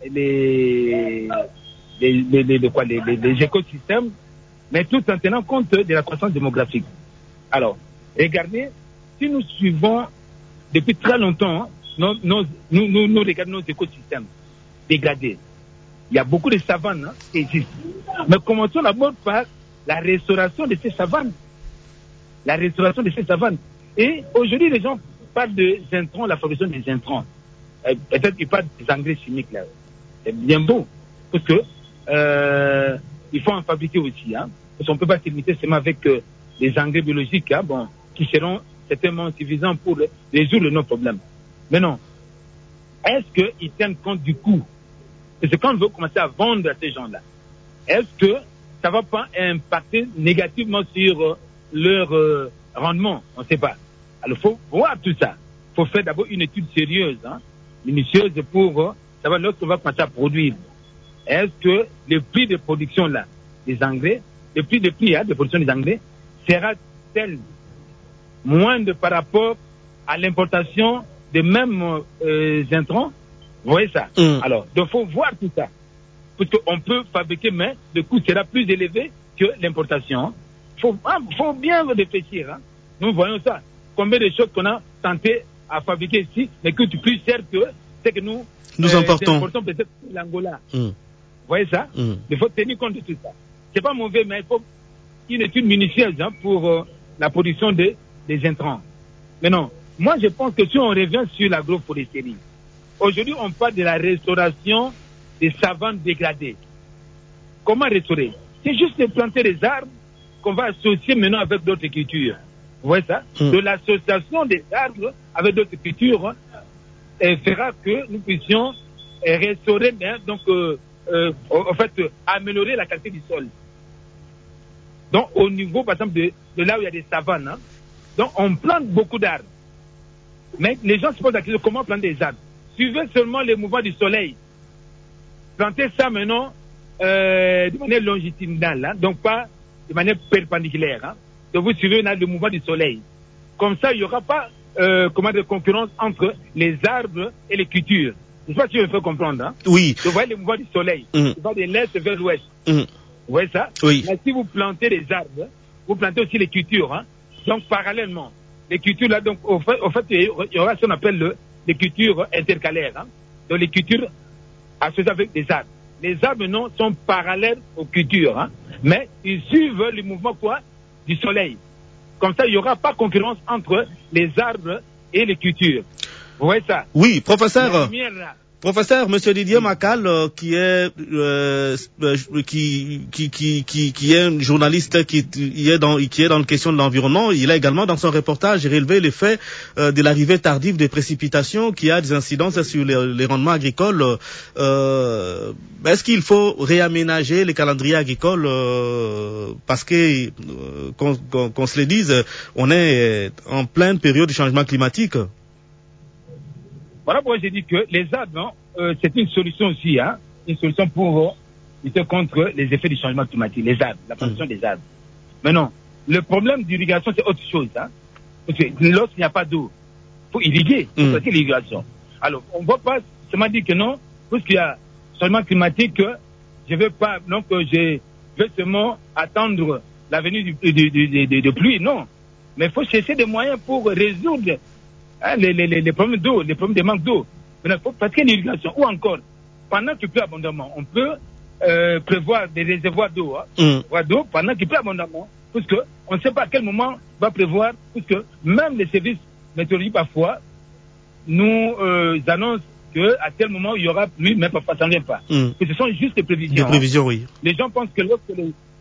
les les, les, les, les, quoi, les, les, les écosystèmes, mais tout en tenant compte de la croissance démographique. Alors, regardez, si nous suivons depuis très longtemps, hein, nos, nos, nous, nous, nous regardons nos écosystèmes dégradés. Il y a beaucoup de savanes hein, qui existent. Mais commençons d'abord par la restauration de ces savanes. La restauration de ces savanes. Et aujourd'hui, les gens parlent des intrants, la fabrication des intrants. Euh, peut-être qu'ils parlent des engrais chimiques, là. C'est bien beau. Parce que, euh, il faut en fabriquer aussi, hein. Parce qu'on ne peut pas se limiter seulement avec euh, des engrais biologiques, hein, bon, qui seront certainement suffisants pour résoudre nos problèmes. Mais non. Est-ce qu'ils tiennent compte du coût? Parce que quand on veut commencer à vendre à ces gens-là, est-ce que ça va pas impacter négativement sur euh, leur euh, rendement? On ne sait pas. Alors, il faut voir tout ça. Il faut faire d'abord une étude sérieuse, hein, minutieuse pour euh, savoir lorsqu'on va commencer à produire. Est-ce que le prix de production là, des engrais, le prix de prix hein, de production des engrais sera-t-il moindre par rapport à l'importation des mêmes euh, intrants? Vous voyez ça? Mm. Alors, il faut voir tout ça. Parce qu'on peut fabriquer, mais le coût sera plus élevé que l'importation. Il faut, ah, faut bien réfléchir. Hein. Nous voyons ça. Combien de choses qu'on a tenté à fabriquer ici, mais coûtent plus cher que ce que nous, nous euh, importons. importons peut-être l'Angola. Mm. Vous voyez ça? Mm. Il faut tenir compte de tout ça. C'est pas mauvais, mais il faut une étude minutieuse hein, pour euh, la production de, des intrants. Mais non, moi je pense que si on revient sur l'agroforesterie, aujourd'hui on parle de la restauration des savanes dégradées. Comment restaurer? C'est juste de planter des arbres qu'on va associer maintenant avec d'autres cultures. Vous voyez ça? Mm. De l'association des arbres avec d'autres cultures hein, fera que nous puissions euh, restaurer, hein, donc euh, euh, en fait euh, améliorer la qualité du sol. Donc au niveau par exemple de, de là où il y a des savanes, hein, donc on plante beaucoup d'arbres. Mais les gens se posent la question comment planter des arbres? Suivez seulement les mouvements du soleil. Plantez ça maintenant euh, de manière longitudinale, hein, donc pas de manière perpendiculaire. Hein. Donc vous suivez là, le mouvement du soleil. Comme ça, il n'y aura pas euh, comment de concurrence entre les arbres et les cultures. Je ne sais pas si je me fais comprendre. Hein. Oui. Vous voyez le mouvement du soleil. Mm. Il va de l'est vers l'ouest. Mm. Vous voyez ça? Oui. Mais si vous plantez les arbres, vous plantez aussi les cultures. Hein. Donc parallèlement, les cultures là, donc au fait, au fait il y aura ce qu'on appelle le, les cultures intercalaires. Hein. Donc les cultures associées avec des arbres. Les arbres non sont parallèles aux cultures, hein, mais ils suivent le mouvement quoi du soleil. Comme ça, il n'y aura pas concurrence entre les arbres et les cultures. Vous voyez ça? Oui, professeur. La lumière, là, Professeur, Monsieur Didier Macal, euh, qui est euh, qui, qui qui qui qui est un journaliste qui, qui est dans qui est dans la question de l'environnement, il a également dans son reportage relevé les faits euh, de l'arrivée tardive des précipitations qui a des incidences sur les, les rendements agricoles. Euh, est-ce qu'il faut réaménager les calendriers agricoles euh, parce que euh, qu'on, qu'on, qu'on se le dise, on est en pleine période de changement climatique? Voilà pourquoi j'ai dit que les arbres, euh, c'est une solution aussi, hein, une solution pour euh, lutter contre les effets du changement climatique, les arbres, la plantation mmh. des arbres. Mais non, le problème d'irrigation, c'est autre chose. Hein, parce que lorsqu'il n'y a pas d'eau, il faut irriguer, il faut mmh. l'irrigation. Alors, on ne va pas seulement dire que non, puisqu'il y a changement climatique, je ne veux pas, donc je veux seulement attendre la venue du, du, du, du, de, de pluie, non. Mais il faut chercher des moyens pour résoudre Hein, les, les, les problèmes d'eau, les problèmes de manque d'eau. Il faut pratiquer l'irrigation. Ou encore, pendant qu'il pleut abondamment, on peut euh, prévoir des réservoirs d'eau, hein, mm. d'eau pendant qu'il pleut abondamment. Parce que on ne sait pas à quel moment va prévoir, parce que même les services météorologiques parfois nous euh, annoncent qu'à tel moment il y aura pluie, mais parfois ça ne vient pas. Mm. Que ce sont juste des prévisions. Des prévisions, hein. Oui. Les gens pensent que lorsque les,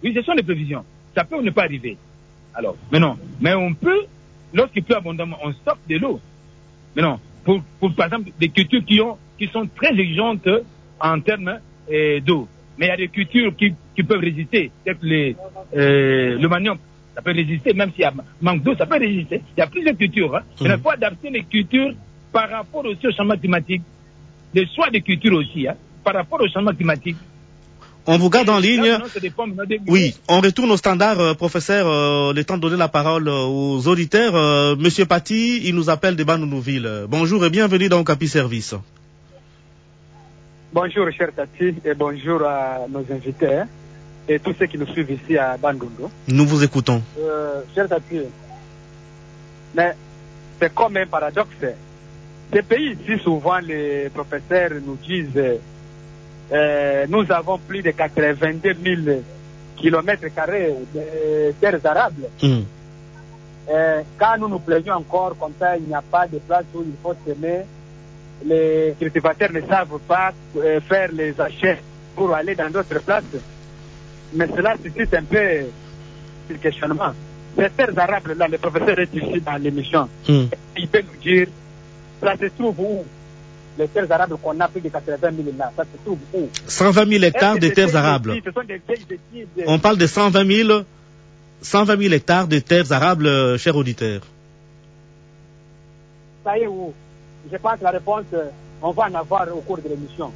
Oui, ce sont des prévisions. Ça peut ou ne pas arriver. Alors, mais non. Mais on peut, lorsqu'il pleut abondamment, on stocke de l'eau. Mais non. Pour, pour, par exemple, des cultures qui, ont, qui sont très exigeantes en termes euh, d'eau. Mais il y a des cultures qui, qui peuvent résister. Peut-être les, euh, le manioc, ça peut résister, même s'il y a manque d'eau, ça peut résister. Il y a plusieurs cultures. Hein. Mmh. Il faut adapter les cultures par rapport aussi au changement climatique. Les choix des cultures aussi, hein, par rapport au changement climatique. On vous garde en ligne. Oui, on retourne au standard, euh, professeur, euh, le temps de donner la parole euh, aux auditeurs. Euh, Monsieur Paty, il nous appelle de Bandundu-Ville. Bonjour et bienvenue dans Okapi Service. Bonjour, cher Tati, et bonjour à nos invités hein, et tous ceux qui nous suivent ici à Bandundu. Nous vous écoutons. Euh, cher Tati, mais c'est comme un paradoxe. Ces pays ici, souvent, les professeurs nous disent euh, nous avons plus de quatre-vingt-deux mille kilomètres carrés de terres arables. Mm. Euh, quand nous nous plaignons encore comme ça, il n'y a pas de place où il faut semer. Les cultivateurs ne savent pas euh, faire les achats pour aller dans d'autres places. Mais cela suscite un peu le questionnement. Ces terres arables-là, le professeur est ici dans l'émission. Mm. Il peut nous dire, ça se trouve où? Les terres arables qu'on a plus de quatre-vingt mille là, ça se trouve où? cent vingt mille hectares de terres arables. Ce sont des vieilles de... On parle de cent vingt mille hectares de terres arables, euh, chers auditeurs. Ça y est où? Je pense que la réponse, on va en avoir au cours de l'émission.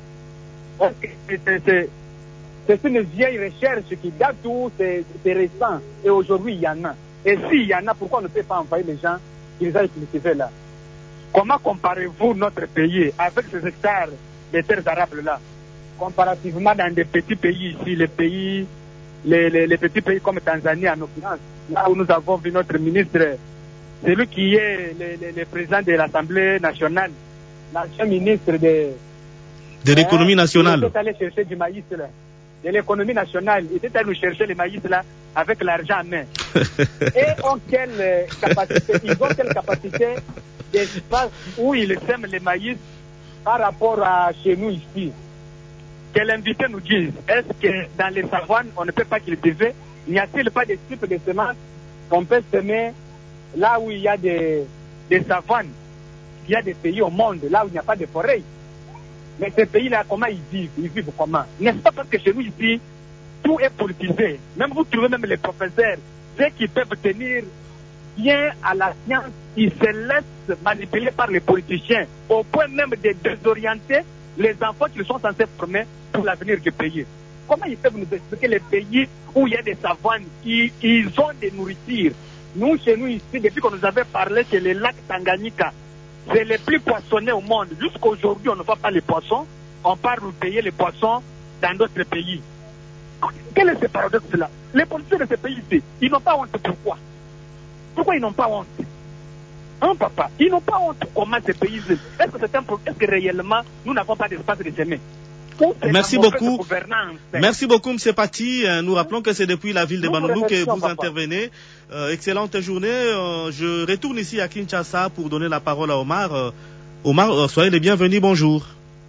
C'est une vieille recherche qui date où c'est récent. Et aujourd'hui, il y en a. Et s'il y en a, pourquoi on ne peut pas envoyer les gens qu'ils aillent cultiver là? Comment comparez-vous notre pays avec ces hectares de terres arables là? Comparativement dans des petits pays ici, les pays, les, les, les petits pays comme Tanzanie en l'occurrence, là où nous avons vu notre ministre, c'est lui qui est le, le, le président de l'Assemblée nationale, l'ancien ministre de, de l'économie nationale. Il était allé chercher du maïs là. De l'économie nationale, il était allé chercher le maïs là avec l'argent en main. Et ont quelle capacité, ils ont quelle capacité d'espace où ils sèment le maïs par rapport à chez nous ici? Que l'invité nous dise, est-ce que dans les savanes, on ne peut pas cultiver? N'y a-t-il pas de type de semences qu'on peut semer là où il y a des, des savanes? Il y a des pays au monde, là où il n'y a pas de forêt. Mais ces pays-là, comment ils vivent? Ils vivent comment? N'est-ce pas parce que chez nous ici, tout est politisé. Même vous trouvez même les professeurs, ceux qui peuvent tenir bien à la science, ils se laissent manipuler par les politiciens, au point même de désorienter les enfants qui sont censés former pour l'avenir du pays. Comment ils peuvent nous expliquer les pays où il y a des savanes, ils, ils ont des nourritures? Nous, chez nous ici, depuis qu'on nous avait parlé que les lacs Tanganyika, c'est les plus poissonnés au monde. Jusqu'à aujourd'hui, on ne voit pas les poissons. On parle de payer les poissons dans d'autres pays. Quel est ce paradoxe-là? Les politiciens de ces pays-ci, ils n'ont pas honte. Pourquoi? Pourquoi ils n'ont pas honte? Hein, papa? Ils n'ont pas honte. Comment ces pays? Est-ce que c'est un problème? Est-ce que réellement, nous n'avons pas d'espace de semer? Merci beaucoup. Merci beaucoup, M. Paty. Nous rappelons que c'est depuis la ville de Bandundu que vous papa. intervenez. Euh, excellente journée. Euh, je retourne ici à Kinshasa pour donner la parole à Omar. Euh, Omar, euh, soyez les bienvenus. Bonjour.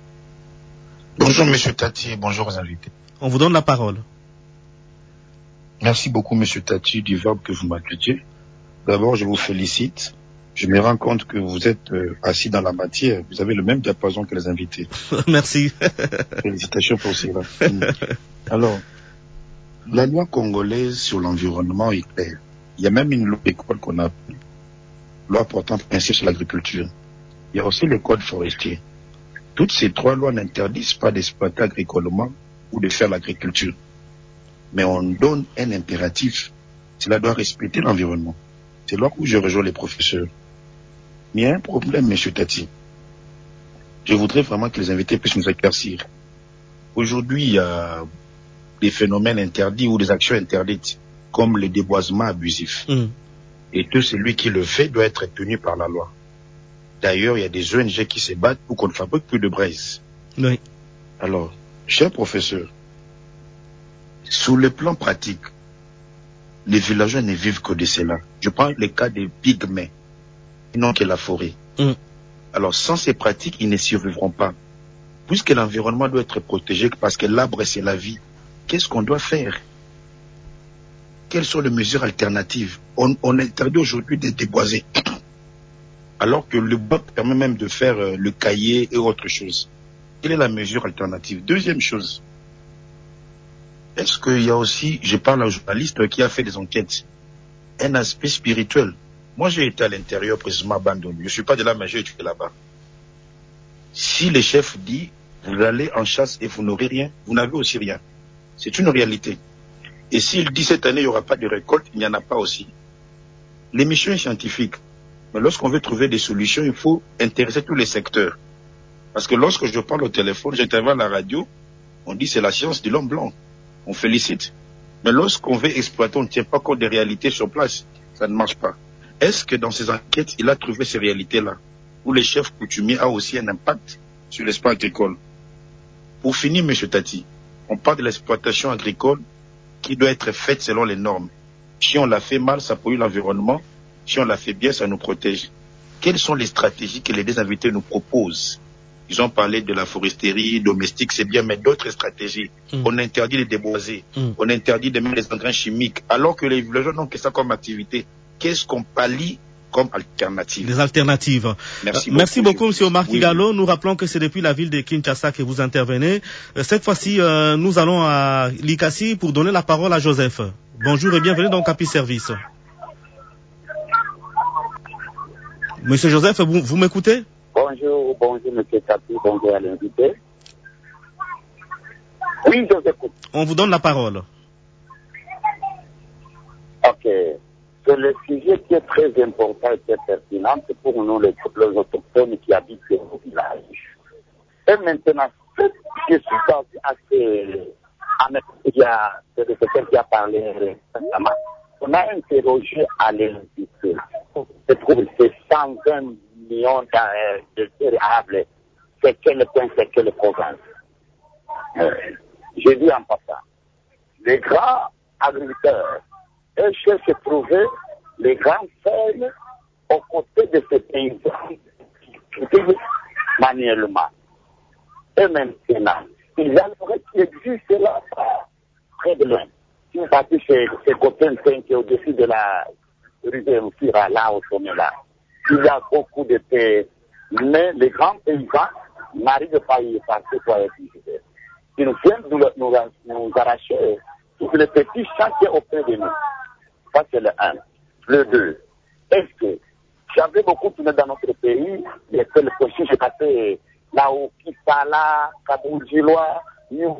Bonjour, M. Tati. Bonjour aux invités. On vous donne la parole. Merci beaucoup, M. Tati, du verbe que vous m'accueillez. D'abord, je vous félicite. Je me rends compte que vous êtes euh, assis dans la matière. Vous avez le même diapason que les invités. Merci. Félicitations pour cela. Alors, la loi congolaise sur l'environnement est claire. Il y a même une loi d'école qu'on a appelée loi portant principe sur l'agriculture. Il y a aussi le code forestier. Toutes ces trois lois n'interdisent pas d'exploiter agricolement ou de faire l'agriculture. Mais on donne un impératif. Cela doit respecter l'environnement. C'est là où je rejoins les professeurs. Mais il y a un problème, M. Tati. Je voudrais vraiment que les invités puissent nous éclaircir. Aujourd'hui, il y a des phénomènes interdits ou des actions interdites, comme le déboisement abusif. Mm. Et que celui qui le fait doit être tenu par la loi. D'ailleurs, il y a des O N G qui se battent pour qu'on ne fabrique plus de braise. Oui. Alors, cher professeur, sous le plan pratique, les villageois ne vivent que de cela. Je prends le cas des pygmées. Ils n'ont que la forêt. Mm. Alors, sans ces pratiques, ils ne survivront pas. Puisque l'environnement doit être protégé, parce que l'arbre, c'est la vie, qu'est-ce qu'on doit faire? quelles sont les mesures alternatives? On, on interdit aujourd'hui de déboiser, alors que le bois permet même de faire euh, le cahier et autre chose. Quelle est la mesure alternative? Deuxième chose, est-ce qu'il y a aussi, je parle à un journaliste qui a fait des enquêtes, un aspect spirituel? Moi, j'ai été à l'intérieur, précisément à Bandung. Je ne suis pas de là, mais j'ai étudié là-bas. Si le chef dit, vous allez en chasse et vous n'aurez rien, vous n'avez aussi rien. C'est une réalité. Et s'il dit cette année, il n'y aura pas de récolte, il n'y en a pas aussi. L'émission est scientifique. Mais lorsqu'on veut trouver des solutions, il faut intéresser tous les secteurs. Parce que lorsque je parle au téléphone, j'interviens à la radio, on dit c'est la science de l'homme blanc. On félicite. Mais lorsqu'on veut exploiter, on ne tient pas compte des réalités sur place. Ça ne marche pas. Est-ce que dans ces enquêtes, il a trouvé ces réalités-là, où le chef coutumier a aussi un impact sur l'espace agricole? Pour finir, M. Tati, on parle de l'exploitation agricole qui doit être faite selon les normes. Si on la fait mal, ça pollue l'environnement. Si on la fait bien, ça nous protège. Quelles sont les stratégies que les deux invités nous proposent? Ils ont parlé de la foresterie domestique, c'est bien, mais d'autres stratégies. Mm. On interdit de déboiser. Mm. On interdit de mettre des engrais chimiques. Alors que les villageois n'ont que ça comme activité. Qu'est-ce qu'on pallie comme alternative? Des alternatives. Merci euh, beaucoup, merci beaucoup M. Omar Kigalo. Oui. Nous rappelons que c'est depuis la ville de Kinshasa que vous intervenez. Euh, cette fois-ci, euh, nous allons à Likasi pour donner la parole à Joseph. Bonjour et bienvenue dans Okapi Service. Monsieur Joseph, vous, vous m'écoutez? Bonjour, bonjour Monsieur Tapi, bonjour à l'invité. Oui, je vous écoute. On vous donne la parole. Ok. C'est le sujet qui est très important et très pertinent pour nous, les, les autochtones qui habitent au village. Et maintenant, ce qui est assez... Il y a quelqu'un qui a parlé récemment. On a interrogé à l'invité. Je trouve que c'est cent vingt millions de variables. C'est quel point, c'est quelle province. Euh, je dis en passant. Les grands agriculteurs, eux cherchent à trouver les grandes fermes aux côtés de ces paysans qui vivent manuellement. Et maintenant, il y a le reste qui existe là, près de loin. Si vous partez chez ces copains qui est au-dessus de la rue de Mfira, là, au sommet là, il y a beaucoup de terres. Mais les grands paysans n'arrivent pas à y passer pour être visiteurs. Ils nous viennent nous, nous, nous arracher tous les petits champs qui sont auprès de nous. Ça, c'est le un. Le deux, est-ce que j'avais beaucoup tourné dans notre pays, les seuls cochons, j'ai passé là au Kisala, Kaboudjilois, il y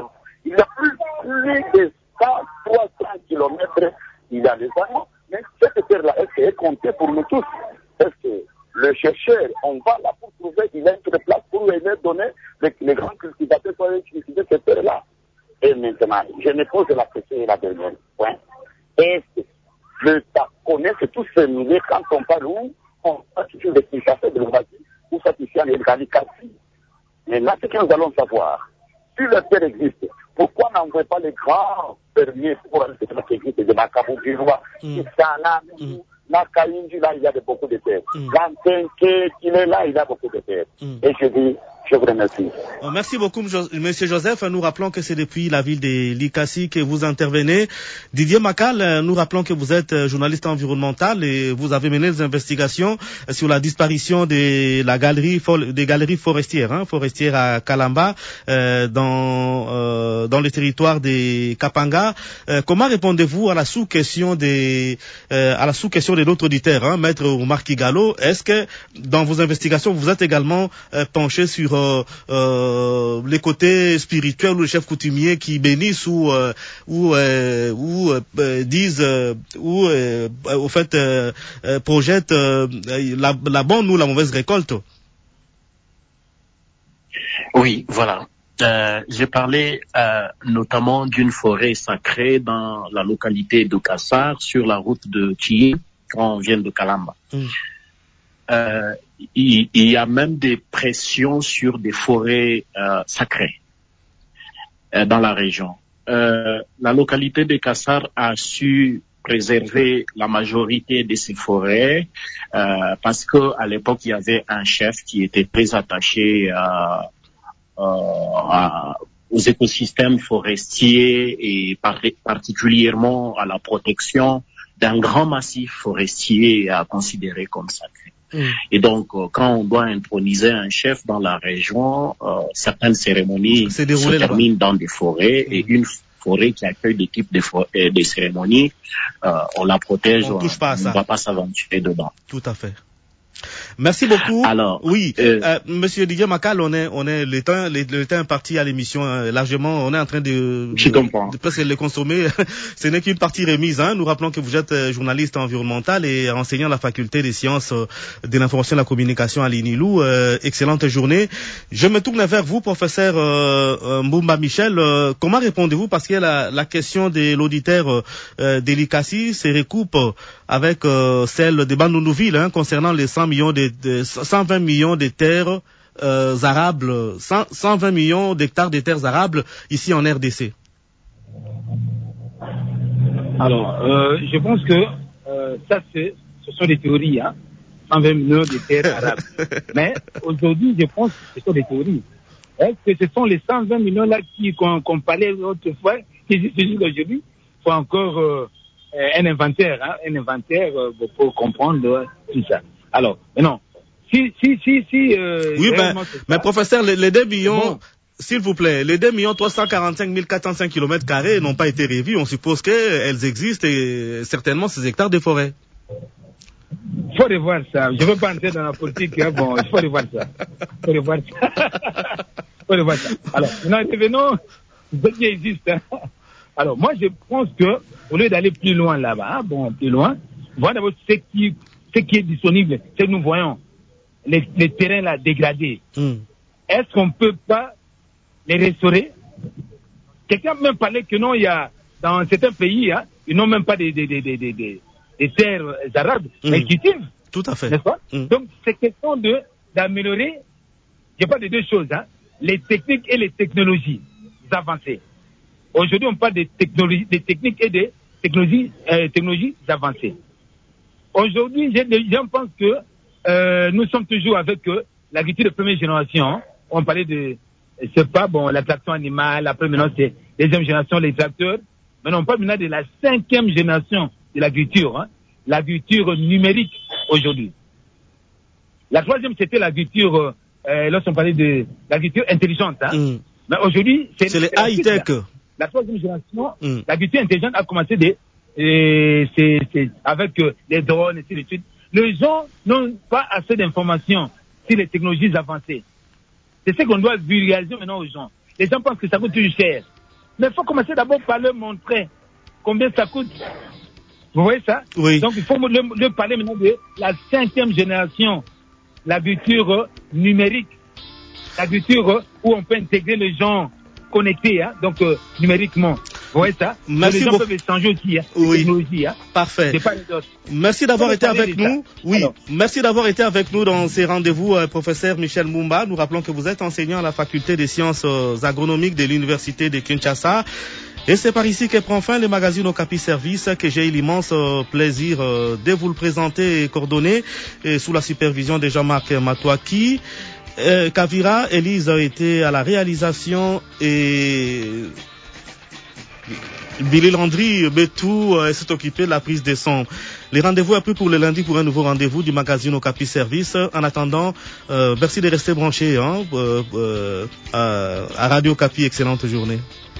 a plus, plus de cent, trois cents kilomètres, il y a des années. Mais cette terre-là, est-ce qu'elle est comptée pour nous tous? Est-ce que le chercheur, on va là pour trouver, il a une place pour lui donner les, les grands cultivateurs pour aller cultiver cette terre-là? Et maintenant, je me pose la question et la dernière point. Est-ce que l'État connaît tous ces milliers quand on parle où on passe sur les Kinshasa de l'Ombadi ou satisfaire les Galikasi? Maintenant, ce que nous allons savoir, si le terre existe, pourquoi n'envoie pas les grands fermiers pour aller sur la sécurité de Macabou, du roi, Kisala, Nakaïnji, là, il y a de, beaucoup de terres. Gantenke, il est là, il y a beaucoup de terres. Et je dis, je vous remercie. Merci beaucoup, Monsieur Joseph. Nous rappelons que c'est depuis la ville de Likasi que vous intervenez. Didier Makal, nous rappelons que vous êtes journaliste environnemental et vous avez mené des investigations sur la disparition de la galerie, des galeries forestières, hein, forestières à Kalamba, euh, dans euh, dans le territoire des Kapanga. Euh, comment répondez-vous à la sous-question des euh, à la sous-question de notre auditeur, hein, Maître Omar Kigalo? Est-ce que dans vos investigations vous êtes également euh, penché sur Euh, euh, les côtés spirituels ou les chefs coutumiers qui bénissent ou euh, ou, euh, ou euh, disent euh, ou euh, au fait euh, euh, projettent euh, la, la bonne ou la mauvaise récolte? Oui, voilà. Euh, j'ai parlé euh, notamment d'une forêt sacrée dans la localité de Kassar sur la route de Tchie quand on vient de Kalamba. Mm. Euh, il, il y a même des pressions sur des forêts euh, sacrées euh, dans la région. Euh, la localité de Kassar a su préserver la majorité de ces forêts euh, parce que à l'époque il y avait un chef qui était très attaché à, à, aux écosystèmes forestiers et par, particulièrement à la protection d'un grand massif forestier à considérer comme sacré. Mmh. Et donc, euh, quand on doit introniser un chef dans la région, euh, certaines cérémonies se terminent dans des forêts mmh. et une forêt qui accueille des types de, for- euh, de cérémonies, euh, on la protège, on ne va pas s'aventurer dedans. Tout à fait. Merci beaucoup. Alors, oui, euh, euh, Monsieur Didier Macal, on est, on est le temps, le, le temps est parti à l'émission hein, largement. On est en train de, je comprends. de, de presque le consommer. Ce n'est qu'une partie remise. Hein. Nous rappelons que vous êtes journaliste environnemental et enseignant à la faculté des sciences de l'information et de la communication à l'I N I L U. Euh, excellente journée. Je me tourne vers vous, professeur euh, Mbumba Michel. Euh, comment répondez-vous parce que la, la question de l'auditeur euh, Delikassi se recoupe avec euh, celle de Bandundouville hein, concernant les cent millions de, de cent vingt millions de terres euh, arables, cent, cent vingt millions d'hectares de terres arables ici en R D C. Alors, euh, je pense que euh, ça, c'est, ce sont des théories, hein, cent vingt millions de terres arables. Mais aujourd'hui, je pense que ce sont des théories. Est-ce que ce sont les cent vingt millions là qui qu'on, qu'on parlait autrefois, qui existent aujourd'hui, faut encore euh, un inventaire, hein, un inventaire euh, pour comprendre euh, tout ça. Alors, mais non, si, si, si, si. Euh, oui, ben, mais professeur, les, les deux millions, bon. S'il vous plaît, les deux millions trois cent quarante-cinq mille quatre cent cinq kilomètres carrés n'ont pas été revus. On suppose qu'elles existent et certainement ces hectares de forêt. Il faut revoir ça. Je ne veux pas entrer dans la politique. Hein. Bon, il faut revoir ça. Il faut revoir ça. Il faut revoir ça. Alors, maintenant, revenons ce qui existe. Hein. Alors, moi, je pense que, au lieu d'aller plus loin là-bas, hein, bon, plus loin, voir d'abord ce qui, ce qui est disponible, ce que nous voyons, les, les terrains là dégradés. Mm. Est-ce qu'on peut pas les restaurer? Quelqu'un même parlait que non, il y a, dans certains pays, hein, ils n'ont même pas des, des, des, des, des, des, des terres arables, mm. mais ils cultivent. Tout à fait. N'est-ce pas? Mm. Donc, c'est question de, d'améliorer, je parle de deux choses, hein, les techniques et les technologies avancées. Aujourd'hui, on parle des technologies, des techniques et des technologies, euh, technologies avancées. Aujourd'hui, je pense que euh, nous sommes toujours avec euh, l'agriculture de première génération. Hein. On parlait de, c'est pas bon, la traction animale. Après, maintenant, c'est deuxième génération, les tracteurs. Maintenant, on parle maintenant de la cinquième génération de l'agriculture, hein, l'agriculture numérique aujourd'hui. La troisième, c'était l'agriculture, euh, lorsqu'on parlait de l'agriculture intelligente. Hein. Mm. Mais aujourd'hui, c'est, c'est les high-tech. La troisième génération, mm. l'agriculture intelligente a commencé de, et c'est, c'est avec euh, les drones et ainsi de suite. Les gens n'ont pas assez d'informations sur les technologies avancées. C'est ce qu'on doit vulgariser maintenant aux gens. Les gens pensent que ça coûte plus cher. Mais il faut commencer d'abord par leur montrer combien ça coûte. Vous voyez ça? Oui. Donc il faut leur, leur parler maintenant de la cinquième génération, l'agriculture numérique, l'agriculture où on peut intégrer les gens connectés, hein, donc euh, numériquement. Vous voyez ça? Merci les gens beaucoup. peuvent échanger aussi, hein, oui. technologie, hein. Parfait. C'est pas les autres. Merci d'avoir été avec nous. Ça. Oui, Alors. merci d'avoir été avec nous dans ces rendez-vous, euh, professeur Michel Mbumba. Nous rappelons que vous êtes enseignant à la faculté des sciences euh, agronomiques de l'université de Kinshasa. Et c'est par ici que prend fin le magazine Okapi Service que j'ai eu l'immense euh, plaisir euh, de vous le présenter et coordonner et sous la supervision de Jean-Marc Matouaki. Euh, Kavira, Elise a été à la réalisation et Billy Landry, Betou euh, s'est occupé de la prise de son. Les rendez-vous est pris pour le lundi pour un nouveau rendez-vous du magazine Okapi Service. En attendant, euh, merci de rester branchés hein, euh, euh, à, à Radio Okapi. Excellente journée.